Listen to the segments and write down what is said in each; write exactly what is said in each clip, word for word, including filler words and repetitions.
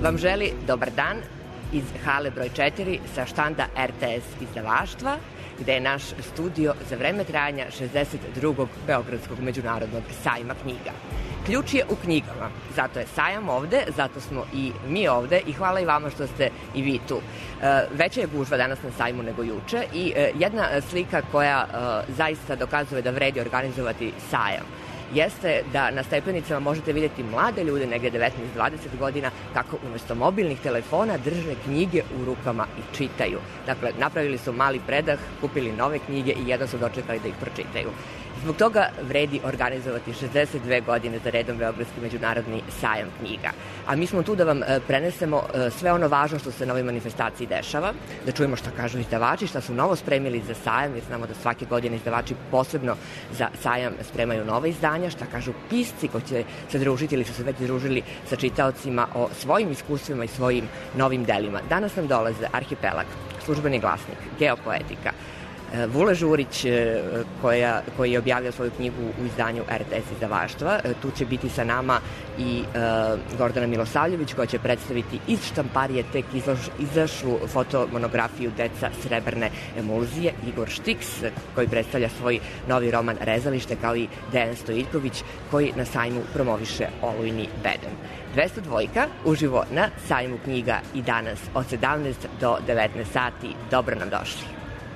vam želi dobar dan iz hale broj četiri sa štanda er te es izdavaštva, gde je naš studio za vreme trajanja šezdeset drugog Beogradskog međunarodnog sajma knjiga. Ključ je u knjigama, zato je sajam ovde, zato smo i mi ovde i hvala i vama što ste i vi tu. Veća je gužva danas na sajmu nego juče i jedna slika koja zaista dokazuje da vredi organizovati sajam jeste da na stepenicama možete vidjeti mlade ljude, negde devetnaest dvadeset godina, kako umesto mobilnih telefona drže knjige u rukama i čitaju. Dakle, napravili su mali predah, kupili nove knjige i jedno su dočekali da ih pročitaju. Zbog toga vredi organizovati šezdeset dve godine za redom Beogradski međunarodni sajam knjiga. A mi smo tu da vam prenesemo sve ono važno što se na ovoj manifestaciji dešava, da čujemo šta kažu izdavači, šta su novo spremili za sajam, jer znamo da svake godine izdavači posebno za sajam spremaju nove izdanja, šta kažu pisci koji će se družiti ili su se već družili sa čitaocima o svojim iskustvima i svojim novim delima. Danas nam dolaze Arhipelag, Službeni glasnik, Geopoetika, Vule Žurić, koja, koji je objavio svoju knjigu u izdanju er te es izdavaštva. Tu će biti sa nama i uh, Gordana Milosavljević, koja će predstaviti iz štamparije tek izlož, izašlu fotomonografiju Deca srebrne emulzije. Igor Štiks, koji predstavlja svoj novi roman Rezalište, kao i Dejan Stojiljković, koji na sajmu promoviše Olujni beden. dvesta dva uživo na sajmu knjiga i danas od sedamnaest do devetnaest sati. Dobro nam došli.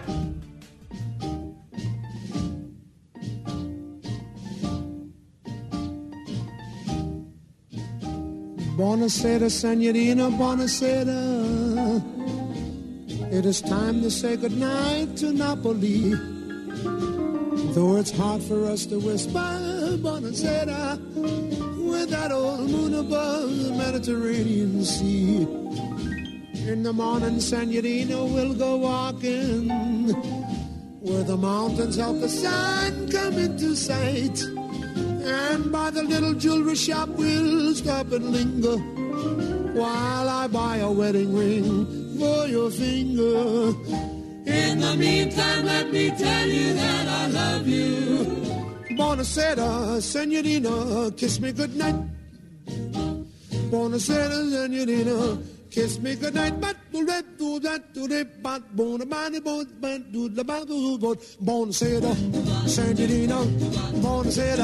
Buonasera, signorina, buonasera. It is time to say goodnight to Napoli. Though it's hard for us to whisper buonasera with that old moon above the Mediterranean Sea. In the morning, signorina, we'll go walking where the mountains of the sun come into sight. And by the little jewelry shop we'll stop and linger while I buy a wedding ring for your finger. In the meantime, let me tell you that I love you. Buonasera, signorina, kiss me goodnight. Buonasera, signorina, kiss me goodnight. But do that, do that, do that, but bona bani, bon, but do the bad, do but buonasera, signorina, buonasera.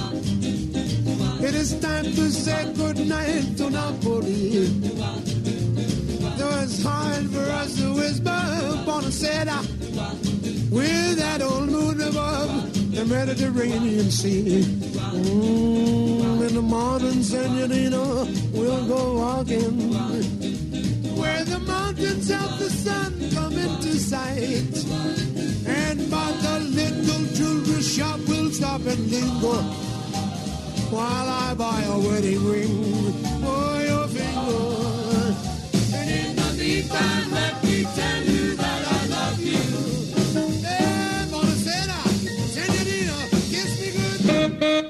It is time to say goodnight to Napoli. Though it's hard for us to whisper buonasera with that old moon above the Mediterranean Sea. Mm, in the morning, signorina, we'll go walking where the mountains of the sun come into sight. And by the little jewelry shop we'll stop and linger while I buy a wedding ring for your finger. And in the meantime, let me tell you that I love you. Hey, buonasera, signorina, kiss me good.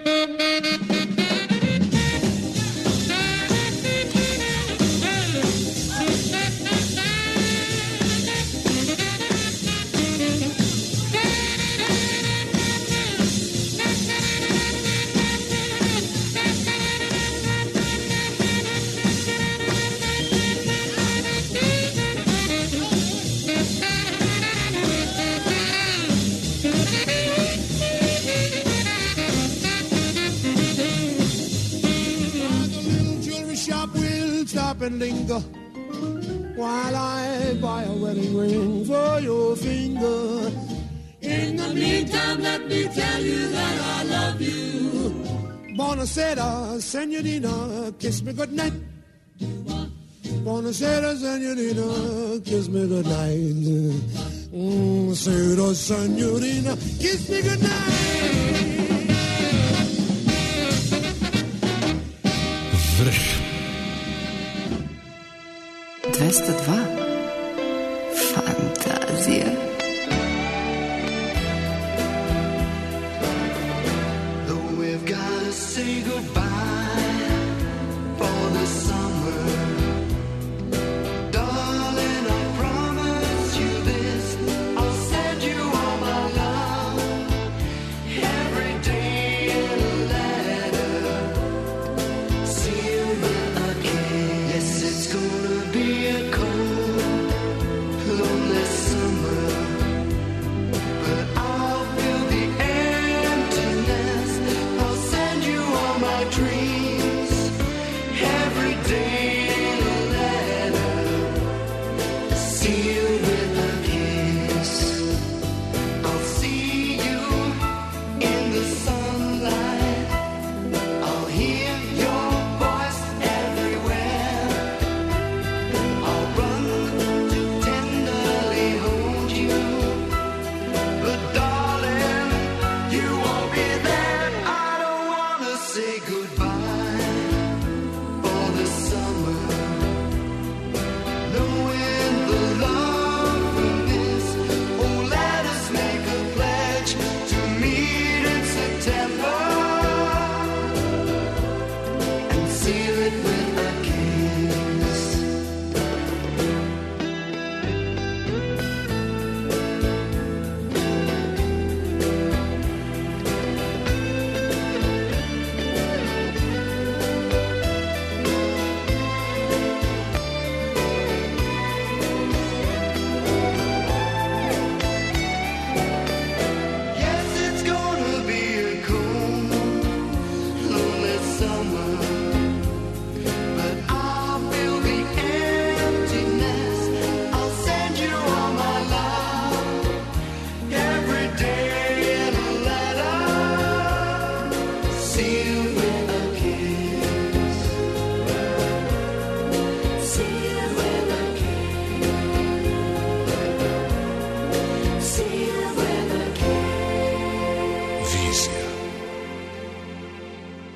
And linger while I buy a wedding ring for your finger. In the meantime, let me tell you that I love you. Buonasera, signorina, kiss me goodnight. Buonasera, signorina, kiss me goodnight. Mm, Sera, signorina, kiss me goodnight. Vrh dvesta dva Fantazija. Though we've got to say goodbye for the summer, darling, I promise you this, I'll send you all my love every day in a letter, sealed with a kiss. Yes, it's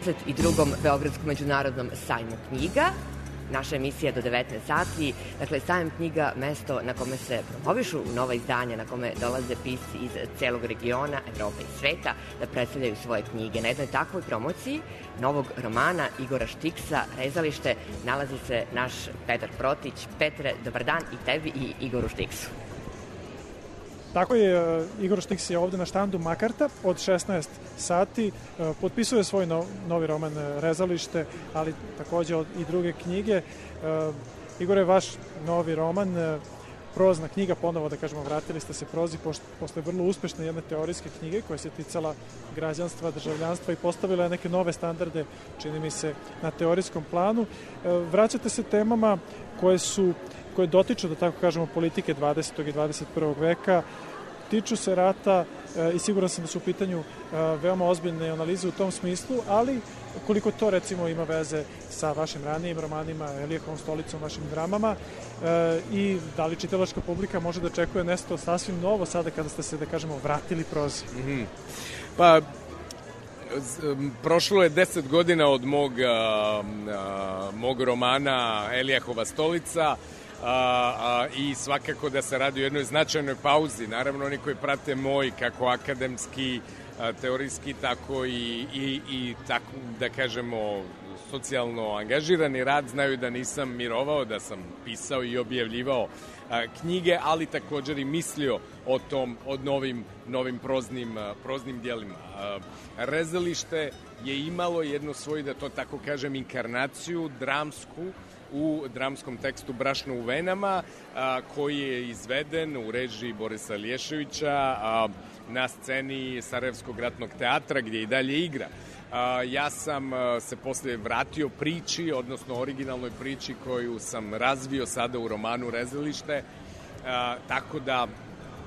šezdeset drugom Beogradskom međunarodnom sajmu knjiga. Naša emisija do devetnaest sati. Dakle, sajam knjiga, mesto na kome se promovišu nova izdanja, na kome dolaze pisci iz celog regiona, Evrope i sveta da predstavljaju svoje knjige. Na jednoj takvoj promociji novog romana Igora Štiksa, Rezalište, nalazi se naš Petar Protić. Petre, dobar dan i tebi i Igoru Štiksu. Tako je, Igor Štiks je ovde na štandu Makarta od šesnaest sati, potpisuje svoj novi roman Rezalište, ali takođe i druge knjige. Igor, je vaš novi roman, prozna knjiga, ponovo da kažemo, vratili ste se prozi posle vrlo uspešne jedne teorijske knjige koja se ticala građanstva, državljanstva i postavila je neke nove standarde, čini mi se, na teorijskom planu. Vraćate se temama koje su koje dotiču, da tako kažemo, politike dvadesetog i dvadeset prvog veka, tiču se rata e, i siguran sam da su u pitanju e, veoma ozbiljne analize u tom smislu, ali koliko to recimo ima veze sa vašim ranijim romanima, Elijahovom stolicom, vašim dramama e, i da li čitalačka publika može da očekuje nešto sasvim novo sada kada ste se, da kažemo, vratili prozi? Mm-hmm. Pa, prošlo je deset godina od mog, a, a, mog romana Elijahova stolica, A, a, i svakako da se radi o jednoj značajnoj pauzi. Naravno, oni koji prate moj kako akademski, a, teorijski, tako i, i, i tako, da kažemo, socijalno angažirani rad, znaju da nisam mirovao, da sam pisao i objavljivao a, knjige, ali također i mislio o tom, o novim, novim proznim, a, proznim dijelima. A, Rezalište je imalo jednu svoju, da to tako kažem, inkarnaciju dramsku, u dramskom tekstu Brašno u venama, a, koji je izveden u režiji Borisa Lješevića a, na sceni Sarajevskog ratnog teatra gdje i dalje igra. A, ja sam a, se posle vratio priči, odnosno originalnoj priči koju sam razvio sada u romanu Rezalište, a, tako da a,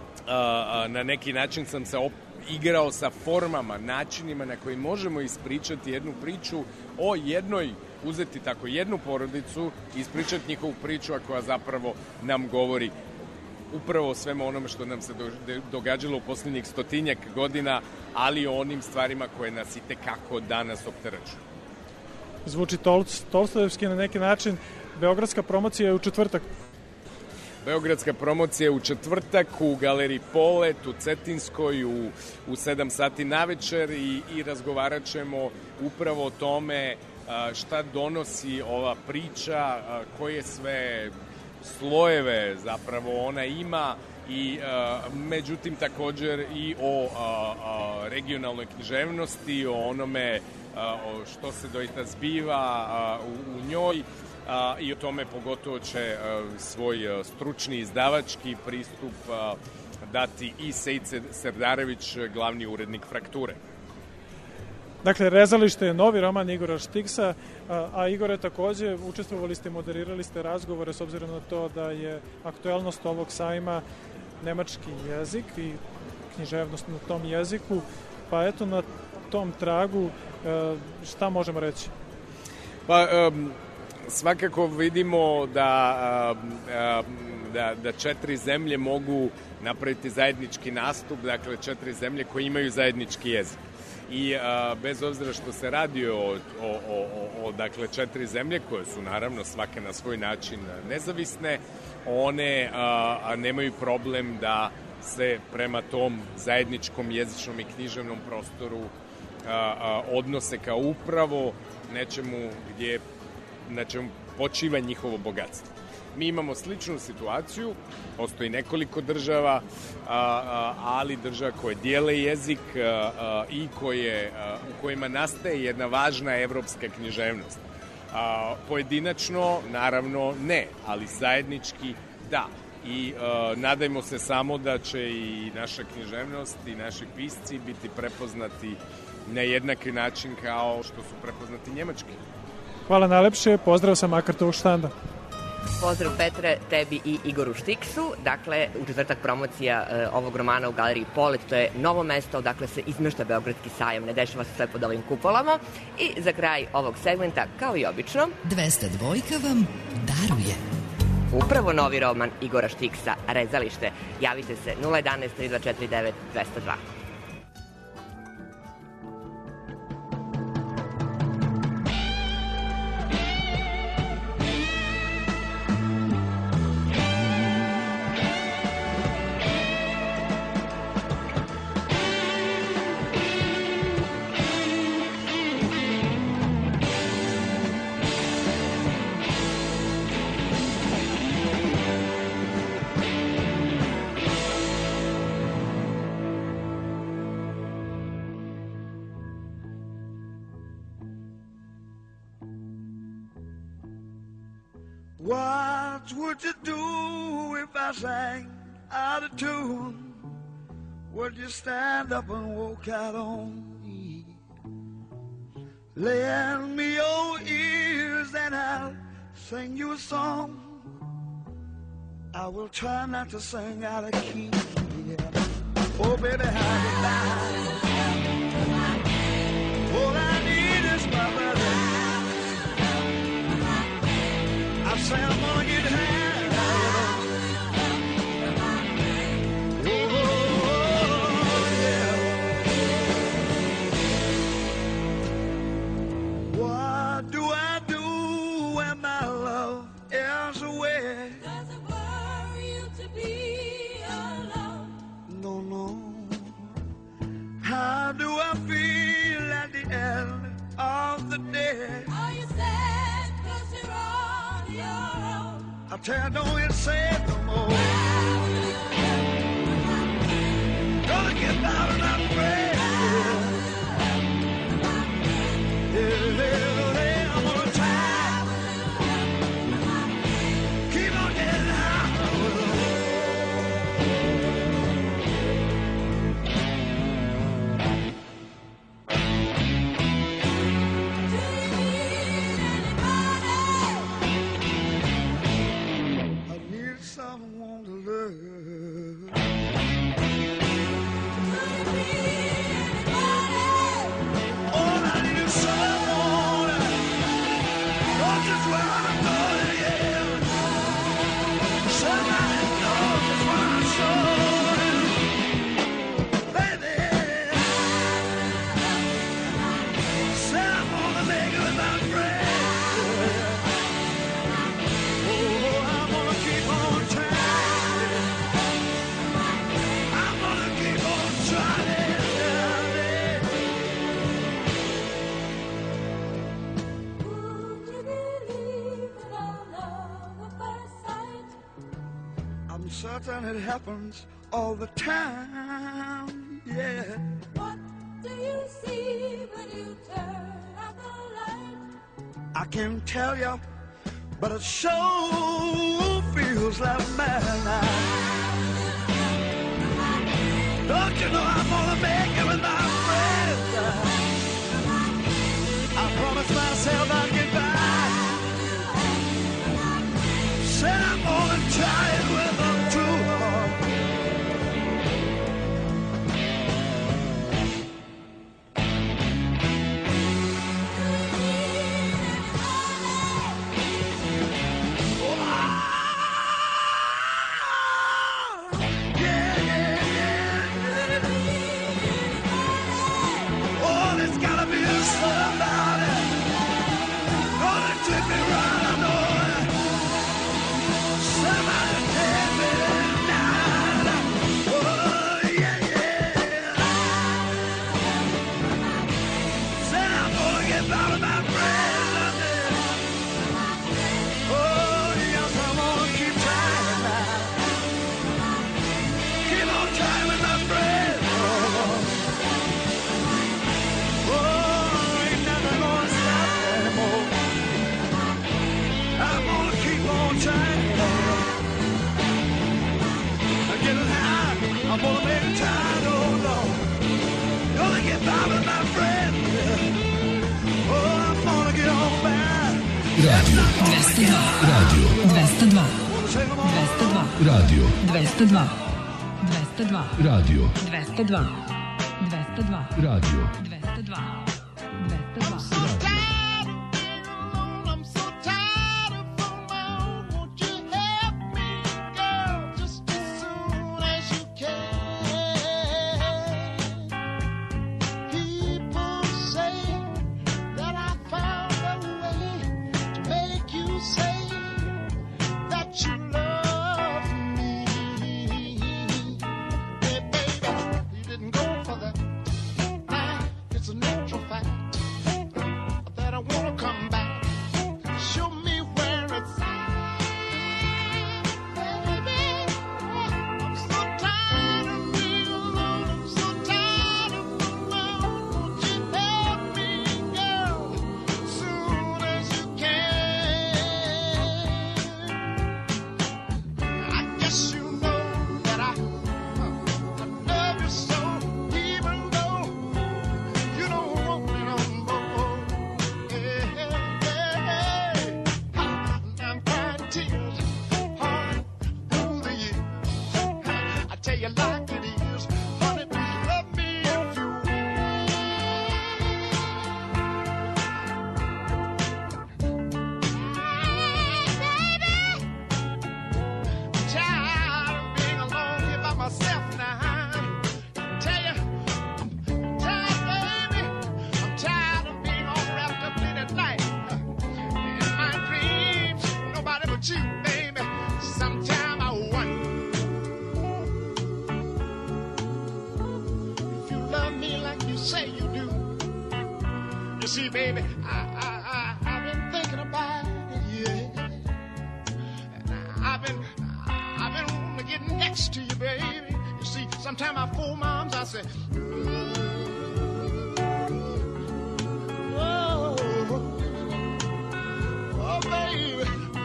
a, na neki način sam se op igrao sa formama, načinima na koji možemo ispričati jednu priču o jednoj, uzeti tako jednu porodicu, ispričati njihovu priču, a koja zapravo nam govori upravo o svemu onome što nam se događalo u posljednjih stotinjak godina, ali o onim stvarima koje nas i tekako danas opterećuju. Zvuči tol tolstojevski na neki način. Beogradska promocija je u četvrtak. Beogradska promocija je u četvrtak u Galeriji Polet, u Cetinskoj, u, u sedam sati na večer i, i razgovarat ćemo upravo o tome a, šta donosi ova priča, a, koje sve slojeve zapravo ona ima i a, međutim također i o a, a, regionalnoj književnosti, o onome a, o što se doista zbiva a, u, u njoj. A, i o tome pogotovo će a, svoj a, stručni izdavački pristup a, dati i Sejid Serdarević, glavni urednik Frakture. Dakle, Rezalište je novi roman Igora Štiksa, a, a Igore, takođe učestvovali ste, moderirali ste razgovore s obzirom na to da je aktuelnost ovog sajma nemački jezik i književnost na tom jeziku, pa eto na tom tragu a, šta možemo reći? Pa, um, svakako vidimo da, da, da četiri zemlje mogu napraviti zajednički nastup, dakle četiri zemlje koje imaju zajednički jezik. I a, bez obzira što se radi o, o, o, o dakle, četiri zemlje koje su naravno svake na svoj način nezavisne, one a, a nemaju problem da se prema tom zajedničkom jezičnom i književnom prostoru a, a, odnose kao upravo nečemu gdje na čemu počiva njihovo bogatstvo. Mi imamo sličnu situaciju, postoji nekoliko država, a, a, ali država koje dijele jezik a, a, i koje, a, u kojima nastaje jedna važna evropska književnost. A, pojedinačno, naravno, ne, ali zajednički da. I a, nadajmo se samo da će i naša književnost i naši pisci biti prepoznati na jednaki način kao što su prepoznati njemački. Hvala najlepše, pozdrav sa Makartovog štanda. Pozdrav Petre, tebi i Igoru Štiksu. Dakle, u četvrtak promocija e, ovog romana u Galeriji Polet, to je novo mesto odakle se izmešta Beogradski sajam, ne dešava se sve pod ovim kupolama. I za kraj ovog segmenta, kao i obično, dvesta dvojka vam daruje. Upravo novi roman Igora Štiksa, Rezalište. Javite se nula jedanaest tri dva četiri devet dvesta dva. What would you do if I sang out of tune? Would you stand up and walk out on me? Lend me your ears and I'll sing you a song. I will try not to sing out of key. Yeah. Oh, baby, how you lie? All I need is my brother. I say I'm gonna get high. Oh, yeah. What do I do when my love is away? Does it worry you to be alone? No, no. How do I feel at the end of the day? Are you sad cause you're on your own? I tell you, don't get sad no more. Gonna get out and I'm afraid. Yeah, yeah, yeah, I'm gonna try. Keep on getting high. I need someone to love. All I need is someone. Not just where I'm going, yeah. Somebody knows just where I'm going. Baby, said I'm gonna make it with my friends. Oh, I'm gonna keep on trying. I'm gonna keep on trying, darling. Would you believe in our love at first sight? I'm certain it happens all the time, yeah. What do you see when you turn out the light? I can't tell you, but it sure feels like midnight. Don't you know I'm gonna make it with my friends? I promised myself I'd get by. Said I'm gonna try it with them too hard. Yeah, yeah, yeah, yeah. Oh, there's gotta be somebody gonna take me right, I know it. Somebody take me tonight. Oh, yeah, yeah. Said I'm gonna get by with my friends. I did. Oh, yes, I'm gonna keep trying now. Keep on trying with my friends. Oh, ain't nothing gonna stop me anymore. I'm gonna keep on trying. I'm getting high. I'm gonna make it time, oh Lord. Gonna get by with my friends. Oh, I'm gonna get on back. Radio. dvesta dva. Radio. dvesta dva. dvesta dva. Radio. dvesta dva. dvesta dva. Radio. dvesta dva. dvesta dva. Radio. dvesta dva. dvesta dva. I'm so tired of phone my own. Won't you help me, girl, just as soon as you can? People say that I found a way to make you say that you love me. Hey, baby, you didn't go for that. Now it's a natural fact. tell you like it is. Honey, please love me if you myself now. Tell you, tell you, baby, I'm tired of being all wrapped up in at night. In my dreams, nobody but you, baby. Sometime I wonder if you love me like you say you do. You see, baby, I, I, I, I've been thinking about it, yeah. And I've been, I've been wanting to get next to you, baby. You see, sometimes I fool moms, I say, oh, oh, baby,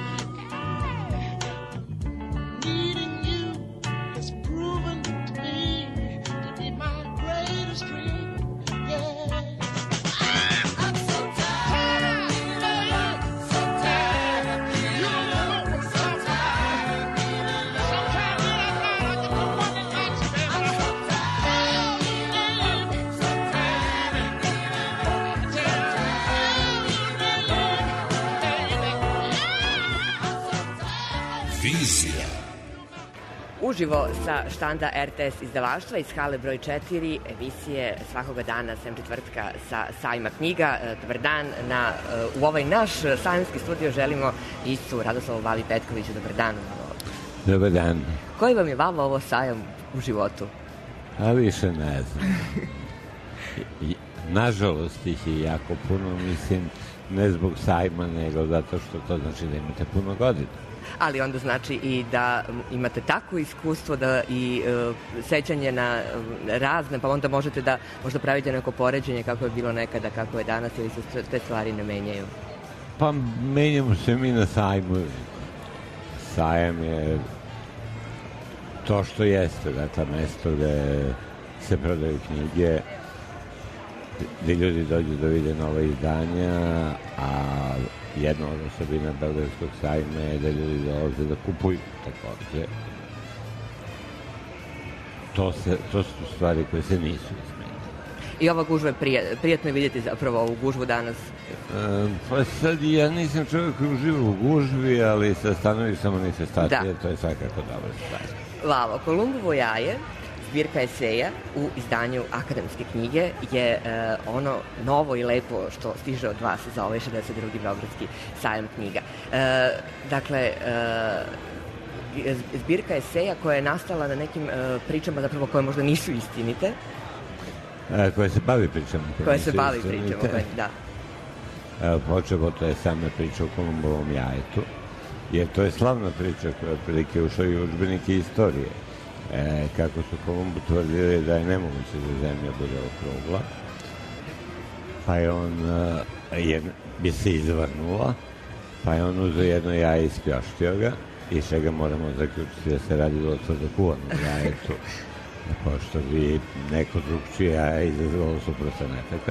needing you has proven to me to be my greatest dream, yeah. I'm so tired, baby, so tired. You don't know what's so tired. Sometimes when I ride, I get the one that likes you, baby. I'm so tired, baby, so tired. I tell you, baby, Vizija. Uživo sa štanda R T S izdavaštva iz hale broj četiri, emisije svakoga dana, sem četvrtka sa sajma knjiga. Dobar dan. Na, u ovaj naš sajamski studio želimo Isu Radoslavu Vavi Petkoviću. Dobar dan. Dobar dan. Koji vam je vama ovo sajam u životu? A više ne znam. I- Nažalost ih je jako puno, mislim, ne zbog sajma, nego zato što to znači da imate puno godina. Ali onda znači i da imate takvo iskustvo da i e, sećanje na e, razne, pa onda možete da možda pravite neko poređenje kako je bilo nekada, kako je danas, ili se te stvari ne menjaju. Pa menjamo se mi na sajmu. Sajam je to što jeste, dakle, mesto gde se prodaju knjige, gde ljudi dođu da vide nova izdanja, a jedna od osobina Beogradskog sajma je da ljudi dolaze da kupuju takođe. To, se, to su stvari koje se nisu izmenile. I ova gužva je prija, prijatno je vidjeti zapravo ovu gužvu danas. E, pa sad ja nisam čovjek koji uživa u gužvi, ali sa stanovišta manifestacije Da. to je svakako dobra stvar. Lavo, Kolumbovo jaje, zbirka eseja u izdanju akademske knjige je e, ono novo i lepo što stiže od vas za ovaj šezdeset drugi Beogradski sajam knjiga. E, dakle, e, zbirka eseja koja je nastala na nekim e, pričama zapravo koje možda nisu istinite, E, koja se bavi pričama. koje se nisu bavi istinite. pričama, koje, da. Evo, počevo, to je sama priča o Kolumbovom jajetu, jer to je slavna priča koja je prilike ušla i u udžbenike istorije. E, kako su Kolumbu tvrdili da je nemoguće da zemlja bude okrugla, pa je on e, je, bi se izvrnula, pa je on uzeo jedno jaje i ispjoštio ga, i čega moramo zaključiti da se radi o tvrdo kuvanom jajetu, pošto bi neko drugčije jaje izazvalo suprotan efekat.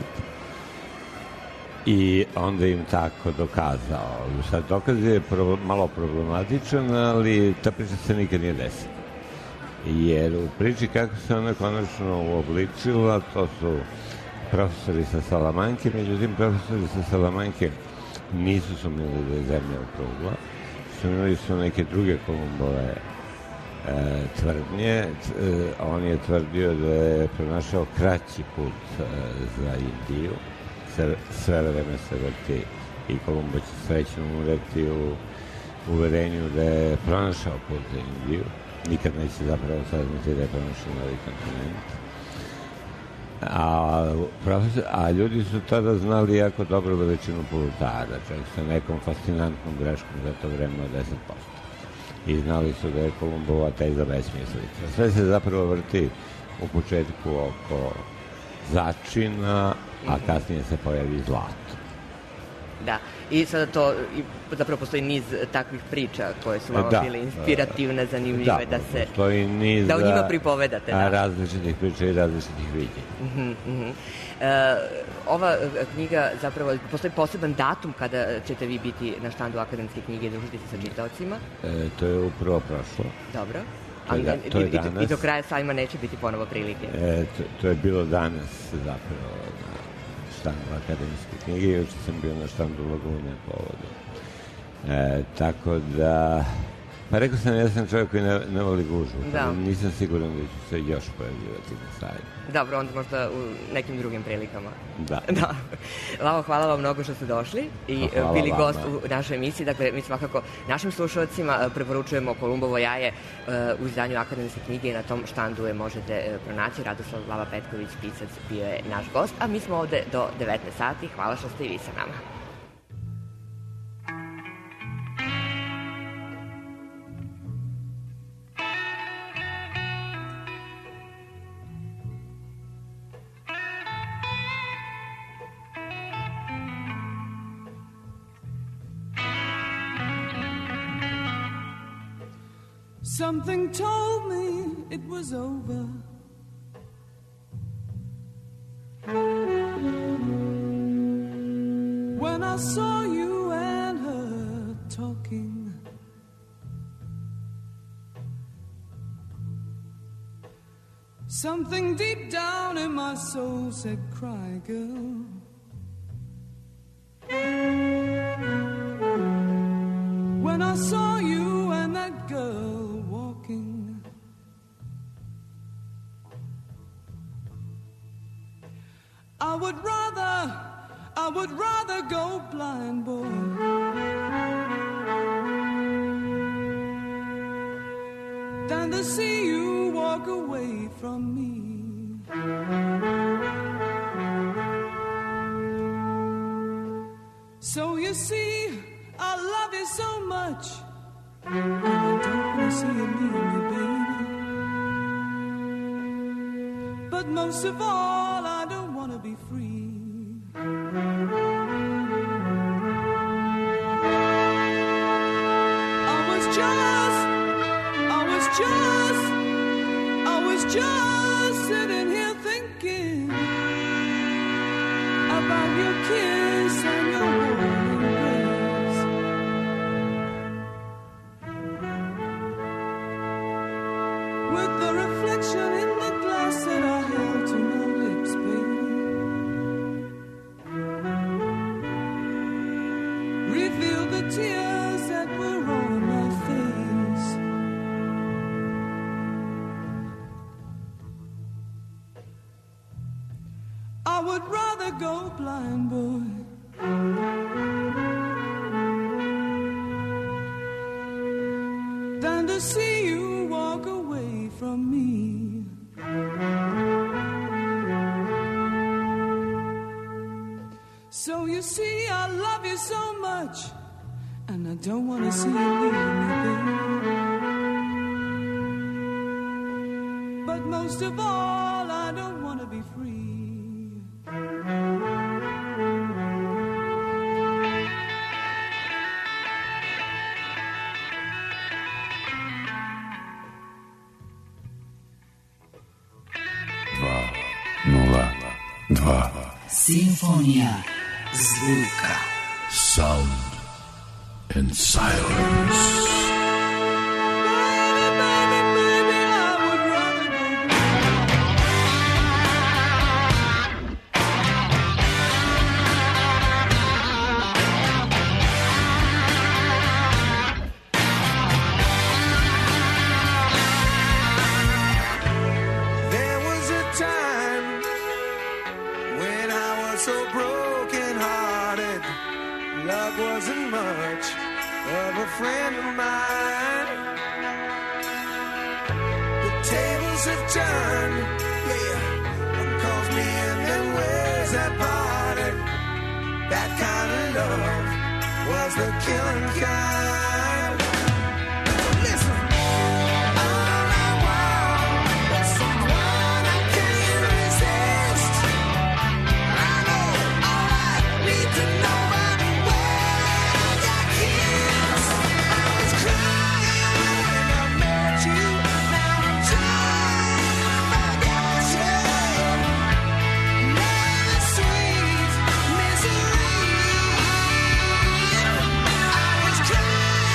I onda im tako dokazao. Sad, dokaz je pro, malo problematičan, ali ta priča se nikad nije desila. Jer u priči kako se ona konačno uobličila, to su profesori sa Salamanke, međutim profesori sa Salamanke nisu sumnjali da je zemlja okrugla, sumnjali su neke druge Kolumbove e, tvrdnje. E, on je tvrdio da je pronašao kraći put e, za Indiju, sve, sve vreme se vrti i Kolumbo će srećno umreti u uverenju da je pronašao put za Indiju. Nikad neće zapravo saznati da je pronašao novi kontinent. A, profesor, a ljudi su tada znali jako dobro veličinu Plutara, čak sa nekom fascinantnom greškom za to vreme od deset posto. I znali su da je Kolumbova teza besmislica. Sve se zapravo vrti u početku oko začina, a kasnije se pojavi zlato. Da, i sada to, i zapravo postoji niz takvih priča koje su vama Da. bile inspirativne, zanimljive, da, se, postoji niz da o njima pripovedate. a, Da. različitih priča i različitih viđenja. Mhm, mhm. E, ova e, knjiga, zapravo, postoji poseban datum kada ćete vi biti na štandu akademske knjige i družiti se sa čitaocima. E, to je upravo prošlo. Dobro. To je, da, to je I, i, danas. I do kraja sajma neće biti ponovo prilike. E, to, to je bilo danas zapravo na štandu akademske knjige. Još sam bio na štandu Lagune povodom. E, tako da... Pa rekao sam, ja sam čovjek koji ne, ne voli gužu. Da. Nisam siguran da ću se još pojavljivati na sajmu. Dobro, onda možda u nekim drugim prilikama. Da. Da. Lavo, hvala vam mnogo što ste došli i hvala bili vama. Gost u našoj emisiji. Dakle, mi svakako našim slušalcima preporučujemo Kolumbovo jaje u izdanju akademske knjige i na tom štandu je možete pronaći. Radoslav Lava Petković, pisac, bio je naš gost, a mi smo ovde do devetnaest sati. Hvala što ste i vi sa nama. Something told me it was over. When I saw you and her talking, something deep down in my soul said, cry, girl. When I saw you and that girl walking, I would rather, I would rather go blind, boy, than to see you walk away from me. So you see, I love you so much, and I don't want to see you leave me, baby. But most of all, I don't want to be free. I was just, I was just, I was just sitting here thinking about your kiss and your warm embrace. With the reflection in the glass that I held to my lips, baby, revealed the tears that were on my face. I would rather go blind, boy, than to see you walk away from me. So you see, I love you so much, and I don't want to see you leave me, baby. But most of all, I don't want to be free. Dva. Simfonija zvuka. Sound and silence. Wasn't much of a friend of mine. The tables have turned, yeah. One calls me and then where's that party? That kind of love was the killing kind. Listen, all I want is someone I can't resist. I know all I need to know. Sweet misery, I was crying.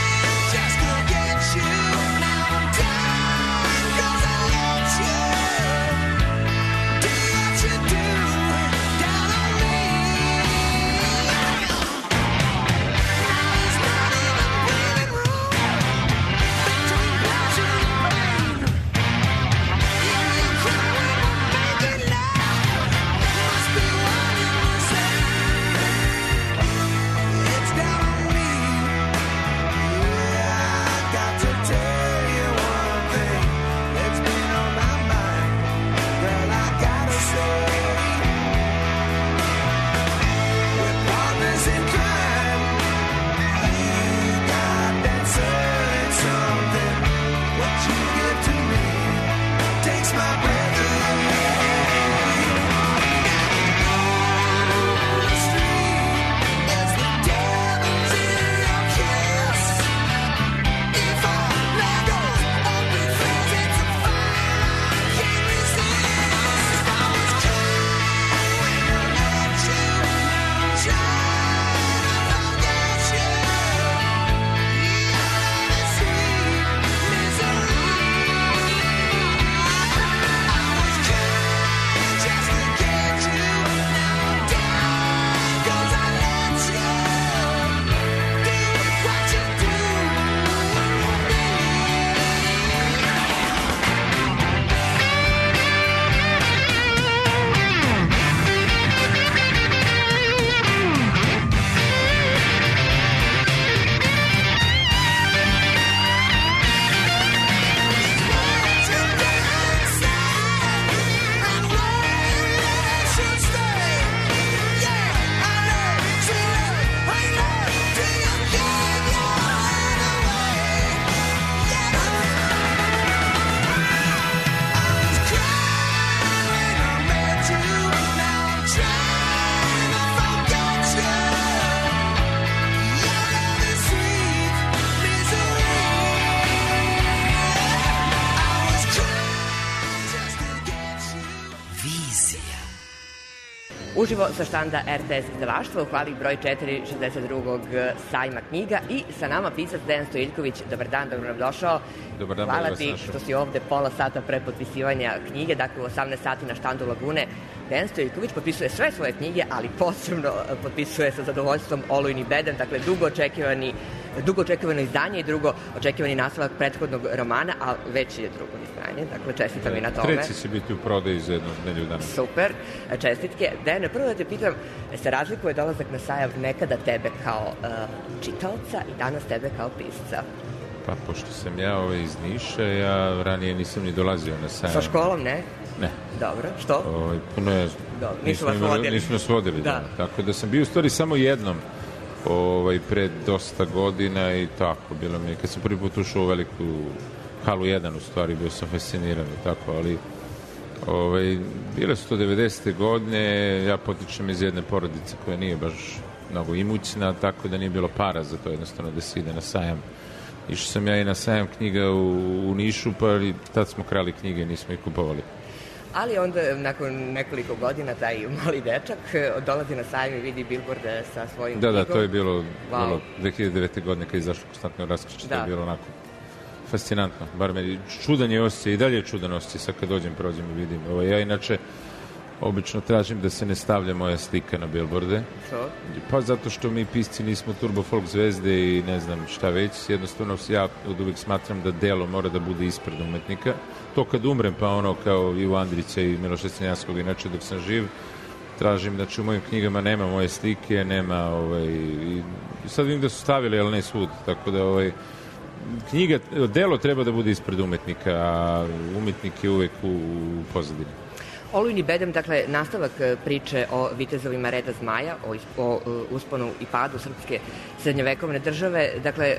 Uživo sa štanda er te es izdavaštva u hvali broj četiri šezdeset drugog sajma knjiga i sa nama pisac Dejan Stojiljković. Dobar dan, dobro nam došao. Dobar dan, hvala ti što si ovde pola sata pre potpisivanja knjige, dakle u osamnaest sati na štandu Lagune. Dejan Stojiljković potpisuje sve svoje knjige, ali posebno potpisuje sa zadovoljstvom Olujni bedem, dakle dugo očekivani dugo očekivano izdanje i drugo očekivani nastavak prethodnog romana, a već je drugo izdanje, dakle čestitam i na tome. Treći će biti u prodaju za jednu nedelju dana. Super, čestitke. Dejane, prvo da te pitam, se razlikuje dolazak na sajam nekada tebe kao uh, čitaoca i danas tebe kao pisca? Pa, pošto sam ja ovaj iz Niša, ja ranije nisam ni dolazio na sajam. Sa školom, ne? Ne. Dobro, što? Ovaj, puno je... Dobro, nisu vas vodili. Nisu nas vodili, da. da. Tako da sam bio u stvari samo jednom ovaj, pred dosta godina i tako, bilo mi je, kad sam prvi put ušao u veliku halu jedan, u stvari, bio sam fasciniran i tako, ali ovaj, bile su to devedesete godine, ja potičem iz jedne porodice koja nije baš mnogo imućna, tako da nije bilo para za to jednostavno da se ide na sajam. Išao sam ja i na sajam knjiga u, u Nišu, pa i tad smo krali knjige i nismo ih kupovali. Ali onda, nakon nekoliko godina, taj mali dečak dolazi na sajam i vidi billboard sa svojim da, knjigom. Da, da, to je bilo, wow. bilo dve hiljade devete. godine kad je izašlo Konstantno raskriče, to je bilo onako fascinantno. Bar meni čudan je osjećaj, i dalje je čudan osjećaj, sad kad dođem, prođem i vidim. Ovo, ja inače obično tražim da se ne stavlja moja slika na billboarde. Što? Pa zato što mi pisci nismo turbo folk zvezde i ne znam šta već. Jednostavno ja od uvijek smatram da delo mora da bude ispred umetnika. To kad umrem, pa ono kao Ivo Andrića i Miloša Crnjanskog, inače dok sam živ, tražim, znači u mojim knjigama nema moje slike, nema ovaj, i sad vidim da su stavili, ali ne svud, tako da ovaj, knjiga, delo treba da bude ispred umetnika, a umetnik je uvek u, u pozadini. Olujni bedem, dakle, nastavak priče o vitezovima reda Zmaja, o, o usponu i padu srpske srednjovekovne države, dakle,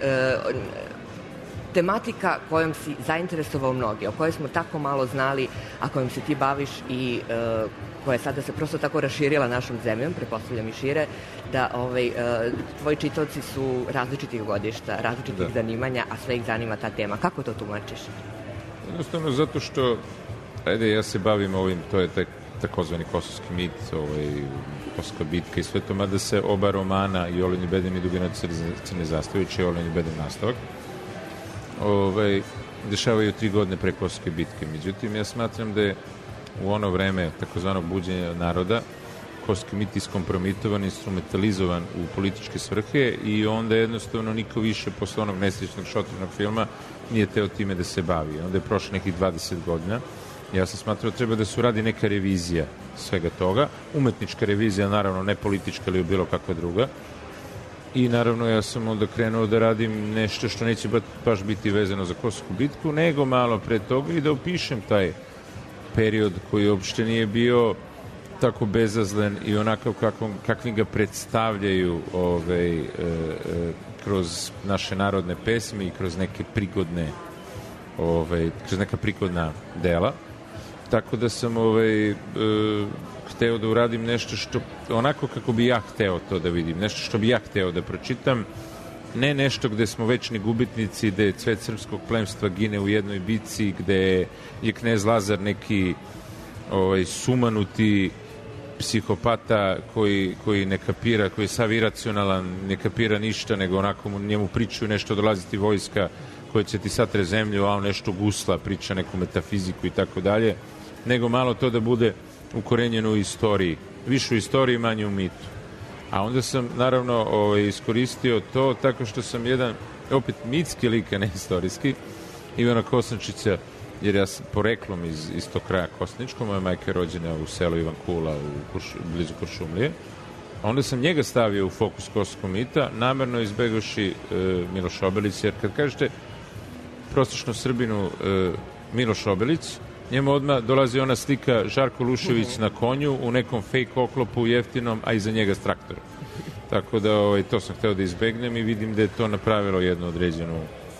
tematika kojom si zainteresovao mnogi, o kojoj smo tako malo znali, a kojom se ti baviš i e, koja sada se prosto tako raširila našom zemljom, prepostavljam i šire, da ovaj, e, tvoji čitaoci su različitih godišta, različitih da. zanimanja, a sve ih zanima ta tema. Kako to tumačiš? Jednostavno zato što, ajde, ja se bavim ovim, to je taj takozvani kosovski mit, ovaj, Kosovska bitka i sve to, mada se oba romana, i Olujni bedem i Dugina crne zastave, i Olujni bedem nastavak, Ovaj, dešavaju tri godine pre Kosovske bitke. Međutim, ja smatram da je u ono vreme takozvanog buđenja naroda kosovski mit iskompromitovan, instrumentalizovan u političke svrhe i onda jednostavno niko više posle onog nesrećnog šotornog filma nije teo time da se bavi. Onda je prošlo nekih dvadeset godina. Ja sam smatrao da treba da se uradi neka revizija svega toga. Umetnička revizija, naravno, ne politička ili bilo kakva druga. I naravno ja sam onda krenuo da radim nešto što neće baš biti vezano za Kosovsku bitku, nego malo pre toga i da opišem taj period koji uopšte nije bio tako bezazlen i onakav kakvom, kakvim ga predstavljaju ovaj, e, e, kroz naše narodne pesme i kroz neke prigodne ovaj, kroz neka prigodna dela. tako da sam ovaj, e, hteo da uradim nešto što, onako kako bi ja hteo to da vidim, nešto što bi ja hteo da pročitam, ne nešto gde smo večni gubitnici, gde cvet srpskog plemstva gine u jednoj bici, gde je knez Lazar neki ovaj, sumanuti psihopata koji, koji ne kapira, koji je sav iracionalan, ne kapira ništa, nego onako njemu pričaju nešto, dolaziti vojska koja će ti satre zemlju, a on nešto gusla, priča neku metafiziku i tako dalje, nego malo to da bude ukorenjeno u istoriji. Više u istoriji, manje u mitu. A onda sam, naravno, ovaj, iskoristio to tako što sam jedan, opet mitski lik, a ne istorijski, Ivana Kosničića, jer ja sam poreklom iz, iz tog kraja Kosničko, moja majka je rođena u selu Ivan Kula, u Kurš, blizu Kuršumlije. A onda sam njega stavio u fokus kosovskog mita, namerno izbegoši e, Miloš Obelić, jer kad kažete prosječno Srbinu e, Miloš Obelić, njemu odmah dolazi ona slika Žarko Lušević na konju u nekom fake oklopu jeftinom, a iza njega s traktorom. Tako da ovaj, to sam hteo da izbegnem i vidim da je to napravilo jednu određenu,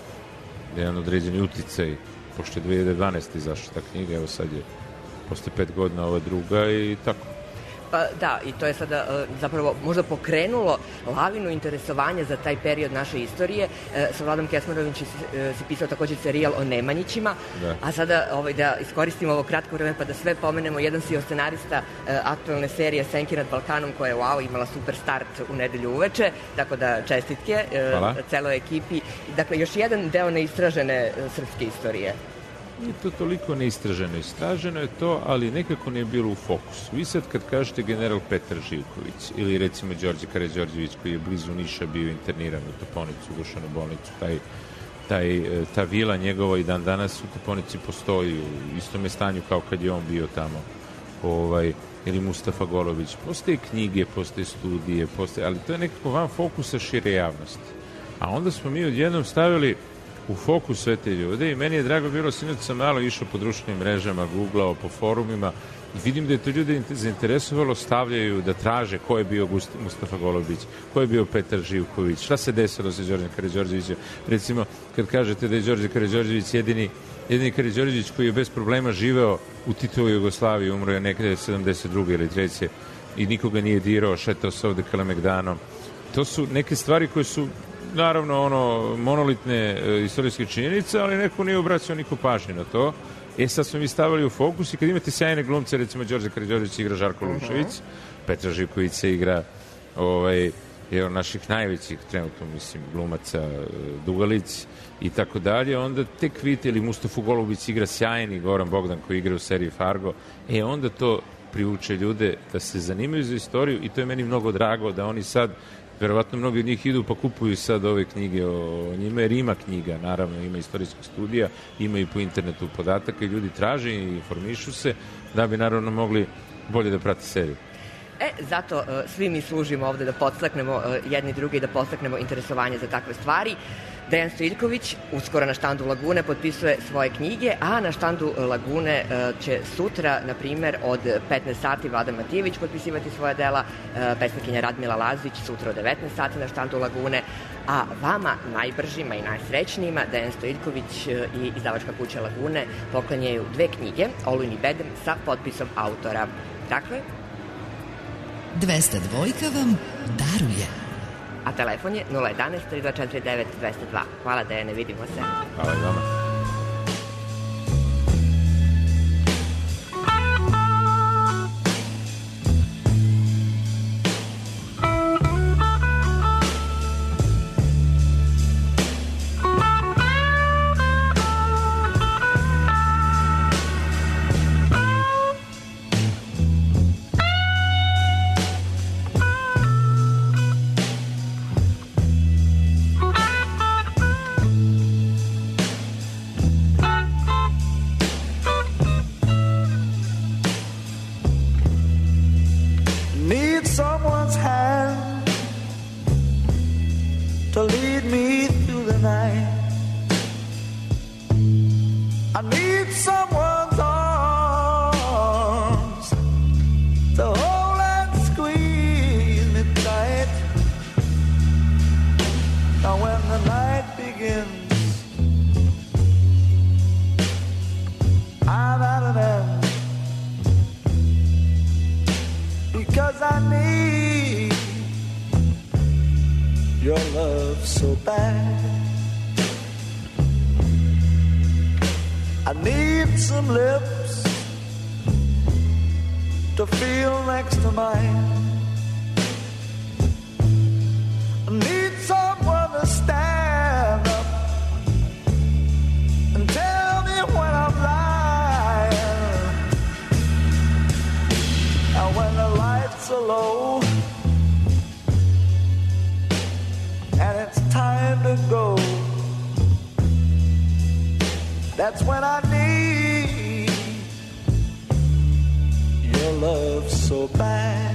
jedan određeni uticaj, pošto je dve hiljade dvanaeste izašla ta knjiga, evo sad je posle pet godina ova druga i tako. Pa da, i to je sada zapravo možda pokrenulo lavinu interesovanja za taj period naše istorije. Sa Vladom Kesmarovićem si pisao također serijal o Nemanjićima, da. A sada ovaj, da iskoristimo ovo kratko vreme pa da sve pomenemo. Jedan si od scenarista aktualne serije Senki nad Balkanom koja je wow, imala super start u nedelju uveče, tako da čestitke Hvala. Celoj ekipi. Dakle, još jedan deo neistražene srpske istorije. Nije to toliko neistraženo. Istraženo je to, ali nekako nije bilo u fokusu. Vi sad kad kažete general Petar Živković ili recimo Đorđe Karađorđević koji je blizu Niša bio interniran u Toponicu, u Dušanu bolnicu, taj, taj, ta vila njegova i dan danas u Toponici postoji u istome stanju kao kad je on bio tamo. Ovaj, ili Mustafa Golović. Postoje knjige, postoje studije, postoje, ali to je nekako van fokusa šire javnosti. A onda smo mi odjednom stavili u fokus sve te ljude i meni je drago bilo, sinoć sam malo išao po društvenim mrežama, googlao po forumima i vidim da je to ljude zainteresovalo, stavljaju da traže ko je bio Mustafa Golović, ko je bio Petar Živković, šta se desilo sa Đorđem Karađorđevićem. Recimo, kad kažete da je Đorđe Karađorđević jedini, jedini Karađorđević koji je bez problema živeo u Titovoj Jugoslaviji, umro je nekada sedamdeset druge ili treće i nikoga nije dirao, šetao se ovde Kalemegdanom. To su neke stvari koje su naravno ono monolitne e, istorijske činjenice, ali neko nije obraćao niko pažnje na to. E sad smo mi stavili u fokus i kad imate sjajne glumce, recimo Đorđe Karađorđević igra Žarko Lušević, uh-huh. Petar Živković se igra ovaj, je od naših najvećih trenutno, mislim, glumaca Dugalić i tako dalje, onda tek vidite, ili Mustafa Golović igra sjajni Goran Bogdan koji igra u seriji Fargo, e onda to privuče ljude da se zanimaju za istoriju i to je meni mnogo drago da oni sad verovatno mnogi od njih idu pa kupuju sad ove knjige o njima, jer ima knjiga, naravno, ima istorijskih studija, ima i po internetu podataka i ljudi traže i informišu se da bi naravno mogli bolje da prate seriju. E, zato uh, svi mi služimo ovde da podstaknemo uh, jedni drugi, da podstaknemo interesovanje za takve stvari. Dejan Stojiljković uskoro na štandu Lagune potpisuje svoje knjige, a na štandu Lagune uh, će sutra, na primer, od petnaest sati Vlada Matijević potpisivati svoja dela, uh, pesnikinja Radmila Lazić sutra od devetnaest sati na štandu Lagune, a vama, najbržima i najsrećnijima, Dejan Stojiljković uh, i izdavačka kuća Lagune poklanjaju dve knjige, Olujni bedem sa potpisom autora. Dakle, dvesta dvojka vam daruje. A telefon je nula jedanaest tri dva četiri devet dvesta dva. Hvala Dejane, vidimo se. Hvala i vama. I'm out of there. because I need your love so bad. I need some lips to feel next to mine. I need someone to stand up and tell me when I'm lying. And when the lights are low and it's time to go, that's when I need your love so bad.